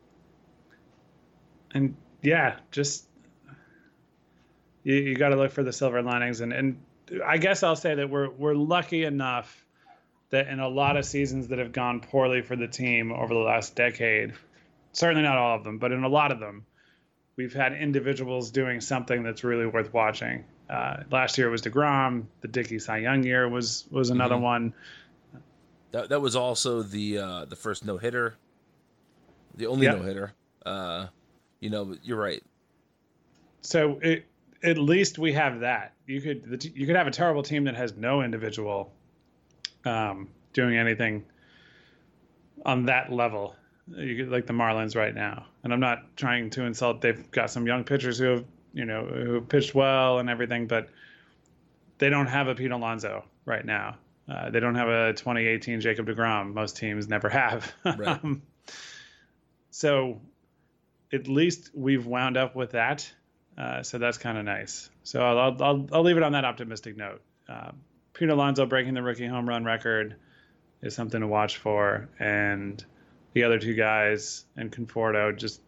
yeah, just you got to look for the silver linings. And I guess I'll say that we're lucky enough that in a lot of seasons that have gone poorly for the team over the last decade, certainly not all of them, but in a lot of them, we've had individuals doing something that's really worth watching. Last year it was DeGrom. The Dickey Cy Young year was another one. That was also the first no-hitter, the only no-hitter. You're right. So at least we have that. You could have a terrible team that has no individual doing anything on that level. You get like the Marlins right now, and I'm not trying to insult. They've got some young pitchers who have pitched well and everything, but they don't have a Pete Alonso right now. They don't have a 2018 Jacob deGrom. Most teams never have. Right. So at least we've wound up with that. So that's kind of nice. So I'll leave it on that optimistic note. Pete Alonso breaking the rookie home run record is something to watch for, and the other two guys and Conforto, just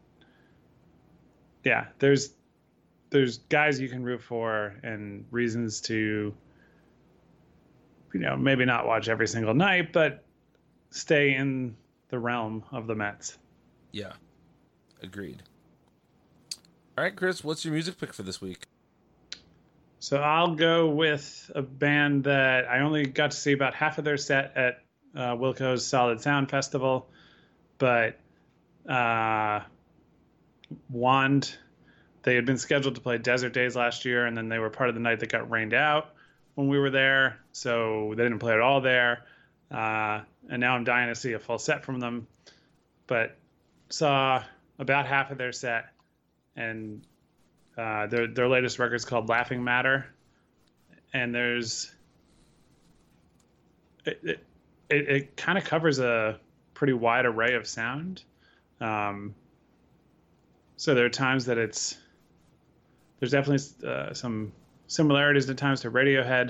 there's guys you can root for and reasons to maybe not watch every single night, but stay in the realm of the Mets. Yeah, agreed. All right, Chris, what's your music pick for this week? So I'll go with a band that I only got to see about half of their set at Wilco's Solid Sound Festival, but Wand, they had been scheduled to play Desert Days last year, and then they were part of the night that got rained out when we were there, so they didn't play at all there. And now I'm dying to see a full set from them, but saw about half of their set, and their latest record is called Laughing Matter, and it kind of covers a pretty wide array of sound. So there are times that there's definitely some similarities at times to Radiohead,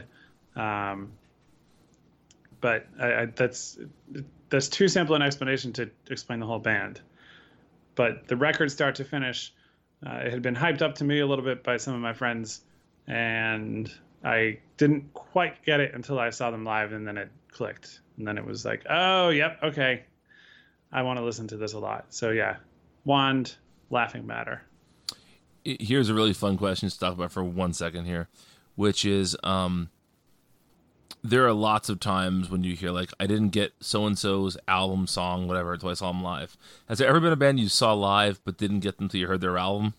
but that's too simple an explanation to explain the whole band. But the record, start to finish, it had been hyped up to me a little bit by some of my friends, and I didn't quite get it until I saw them live, and then it clicked. And then it was like, oh, yep, okay, I want to listen to this a lot. So yeah, Wand, Laughing Matter. Here's a really fun question to talk about for 1 second here, which is there are lots of times when you hear, like, I didn't get so-and-so's album, song, whatever, until I saw them live. Has there ever been a band you saw live but didn't get them until you heard their album?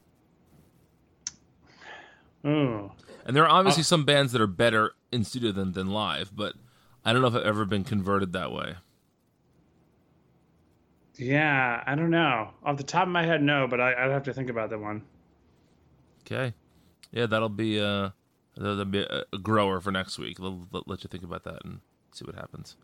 Ooh. And there are obviously some bands that are better in studio than live, but I don't know if I've ever been converted that way. Yeah, I don't know. Off the top of my head, no, but I'd have to think about that one. Okay. Yeah, that'll be a grower for next week. Let you think about that and see what happens.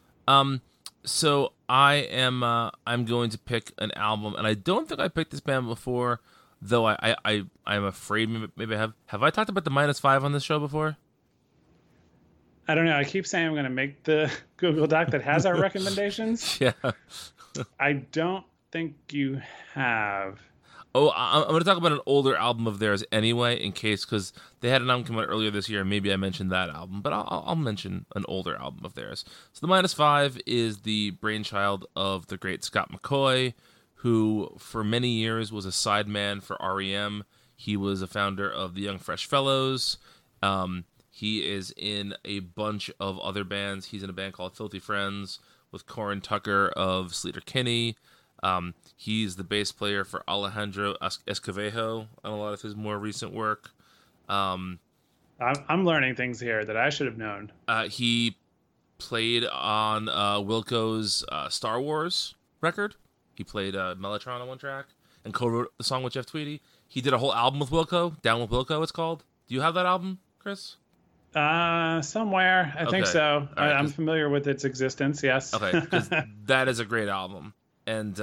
So I'm going to pick an album, and I don't think I picked this band before, though I'm afraid maybe I have. Have I talked about the -5 on this show before? I don't know. I keep saying I'm going to make the Google Doc that has our recommendations. Yeah. I don't think you have. Oh, I'm going to talk about an older album of theirs anyway, in case, because they had an album come out earlier this year, and maybe I mentioned that album, but I'll mention an older album of theirs. So the -5 is the brainchild of the great Scott McCaughey, who for many years was a sideman for REM. He was a founder of the Young Fresh Fellows. He is in a bunch of other bands. He's in a band called Filthy Friends with Corin Tucker of Sleater-Kinney. He's the bass player for Alejandro Escovejo on a lot of his more recent work. I'm learning things here that I should have known. He played on Wilco's Star Wars record. He played Mellotron on one track and co-wrote the song with Jeff Tweedy. He did a whole album with Wilco, Down with Wilco it's called. Do you have that album, Chris? Somewhere. I think so. Right, I'm familiar with its existence, yes. Okay, because that is a great album. And,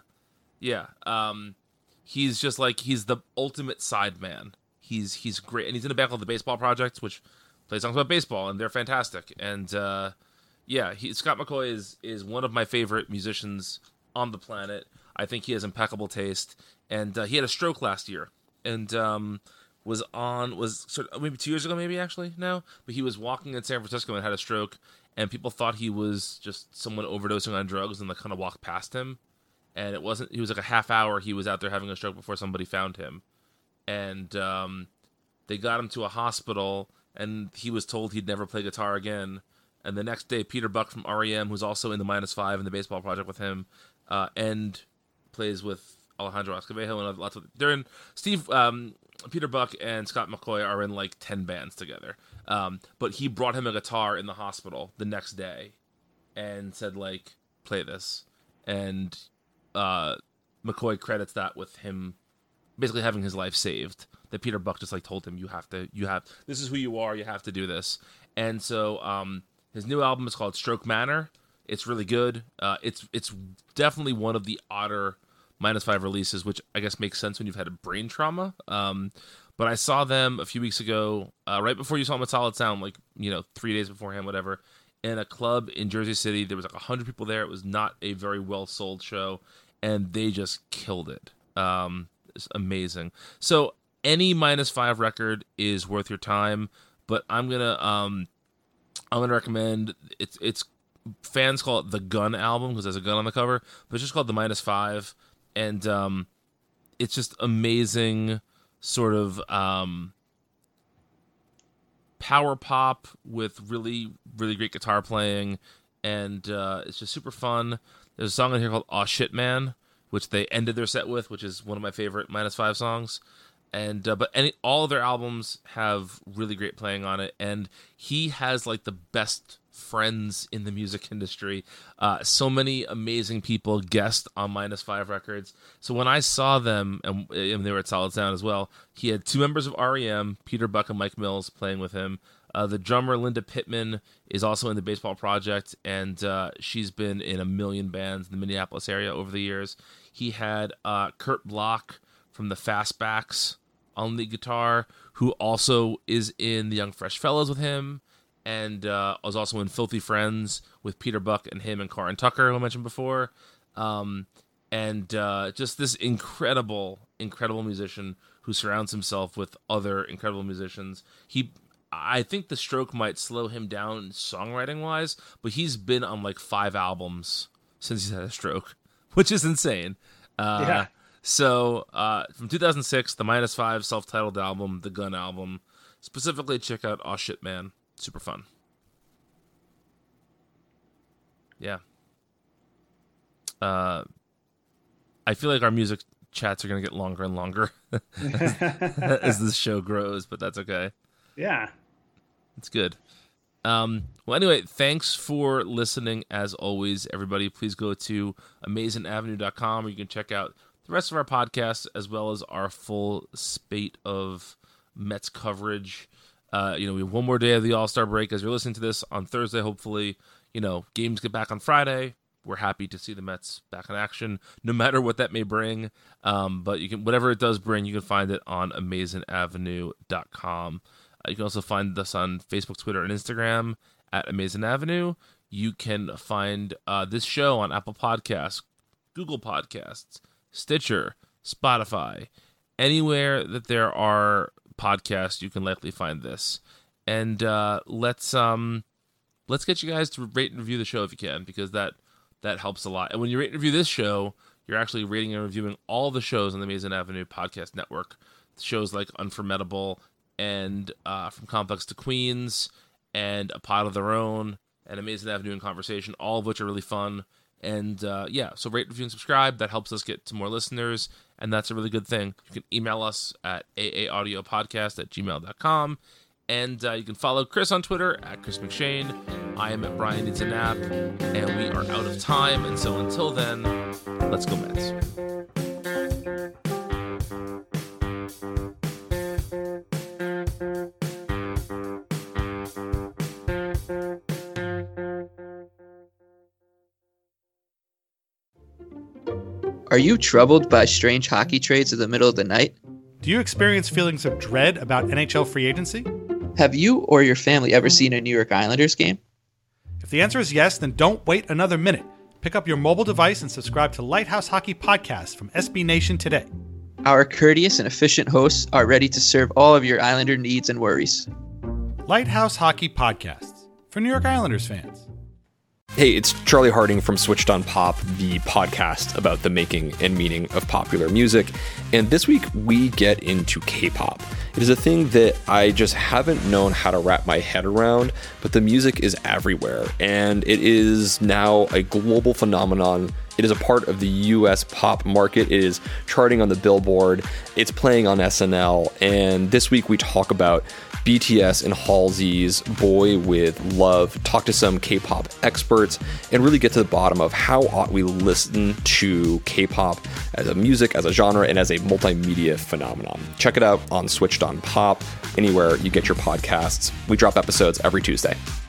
he's just like, he's the ultimate sideman. He's great. And he's in a band called The Baseball Project, which plays songs about baseball, and they're fantastic. And, Scott McCaughey is one of my favorite musicians on the planet. I think he has impeccable taste. And he had a stroke last year. And, was sort of, maybe 2 years ago, maybe actually now, but he was walking in San Francisco and had a stroke, and people thought he was just someone overdosing on drugs, and they kind of walked past him, and it wasn't. He was like a half hour he was out there having a stroke before somebody found him, and they got him to a hospital, and he was told he'd never play guitar again. And the next day, Peter Buck from REM, who's also in the -5 and the Baseball Project with him, and plays with Alejandro Escovejo and lots of. They're in Peter Buck and Scott McCaughey are in like 10 bands together. But he brought him a guitar in the hospital the next day and said, like, play this. And McCaughey credits that with him basically having his life saved. That Peter Buck just like told him, this is who you are, you have to do this. And so his new album is called Stroke Manor. It's really good. It's definitely one of the odder -5 releases, which I guess makes sense when you've had a brain trauma. But I saw them a few weeks ago, right before you saw them at Solid Sound, 3 days beforehand, whatever, in a club in Jersey City. There was like 100 people there. It was not a very well sold show, and they just killed it. It's amazing. So any -5 record is worth your time, but I'm gonna recommend it's fans call it the Gun album because there's a gun on the cover, but it's just called the -5. And it's just amazing sort of power pop with really, really great guitar playing, and it's just super fun. There's a song in here called Aw Shit Man, which they ended their set with, which is one of my favorite -5 songs. And but all of their albums have really great playing on it, and he has like the best friends in the music industry. So many amazing people guest on -5 Records. So when I saw them, and they were at Solid Sound as well, he had 2 members of REM, Peter Buck and Mike Mills, playing with him. The drummer Linda Pittman is also in the Baseball Project, and she's been in a million bands in the Minneapolis area over the years. He had Kurt Block from the Fastbacks on the guitar, who also is in the Young Fresh Fellows with him, and was also in Filthy Friends with Peter Buck and him and Corin Tucker, who I mentioned before. And just this incredible musician who surrounds himself with other incredible musicians. I think the stroke might slow him down songwriting-wise, but he's been on like 5 albums since he's had a stroke, which is insane. Yeah. So from 2006, the -5 self-titled album, the Gun album. Specifically, check out Aw Shit Man. Super fun. Yeah. I feel like our music chats are going to get longer and longer as this show grows, but that's okay. Yeah. It's good. Well, anyway, thanks for listening. As always, everybody, please go to AmazingAvenue.com where you can check out the rest of our podcasts as well as our full spate of Mets coverage. We have one more day of the All-Star break. As you're listening to this on Thursday, hopefully, games get back on Friday. We're happy to see the Mets back in action, no matter what that may bring. But whatever it does bring, you can find it on AmazingAvenue.com. You can also find us on Facebook, Twitter, and Instagram at Amazing Avenue. You can find this show on Apple Podcasts, Google Podcasts, Stitcher, Spotify. Anywhere that there are podcasts, you can likely find this. And let's get you guys to rate and review the show if you can, because that helps a lot. And when you rate and review this show, you're actually rating and reviewing all the shows on the Amazing Avenue Podcast Network. Shows like Unformidable and From Complex to Queens and A Pod of Their Own and Amazing Avenue in Conversation, all of which are really fun. And so rate, review, and subscribe. That helps us get to more listeners, and that's a really good thing. You can email us at aaaudiopodcast@gmail.com. And you can follow Chris on Twitter at Chris McShane. I am at Brian Needs a Nap, and we are out of time. And so until then, let's go Mets. Are you troubled by strange hockey trades in the middle of the night? Do you experience feelings of dread about NHL free agency? Have you or your family ever seen a New York Islanders game? If the answer is yes, then don't wait another minute. Pick up your mobile device and subscribe to Lighthouse Hockey Podcast from SB Nation today. Our courteous and efficient hosts are ready to serve all of your Islander needs and worries. Lighthouse Hockey Podcasts for New York Islanders fans. Hey, it's Charlie Harding from Switched on Pop, the podcast about the making and meaning of popular music. And this week, we get into K-pop. It is a thing that I just haven't known how to wrap my head around, but the music is everywhere, and it is now a global phenomenon. It is a part of the US pop market. It is charting on the Billboard. It's playing on SNL. And this week, we talk about BTS and Halsey's Boy With Love, talk to some K-pop experts, and really get to the bottom of how ought we listen to K-pop as a music, as a genre, and as a multimedia phenomenon. Check it out on Switched on Pop, anywhere you get your podcasts. We drop episodes every Tuesday.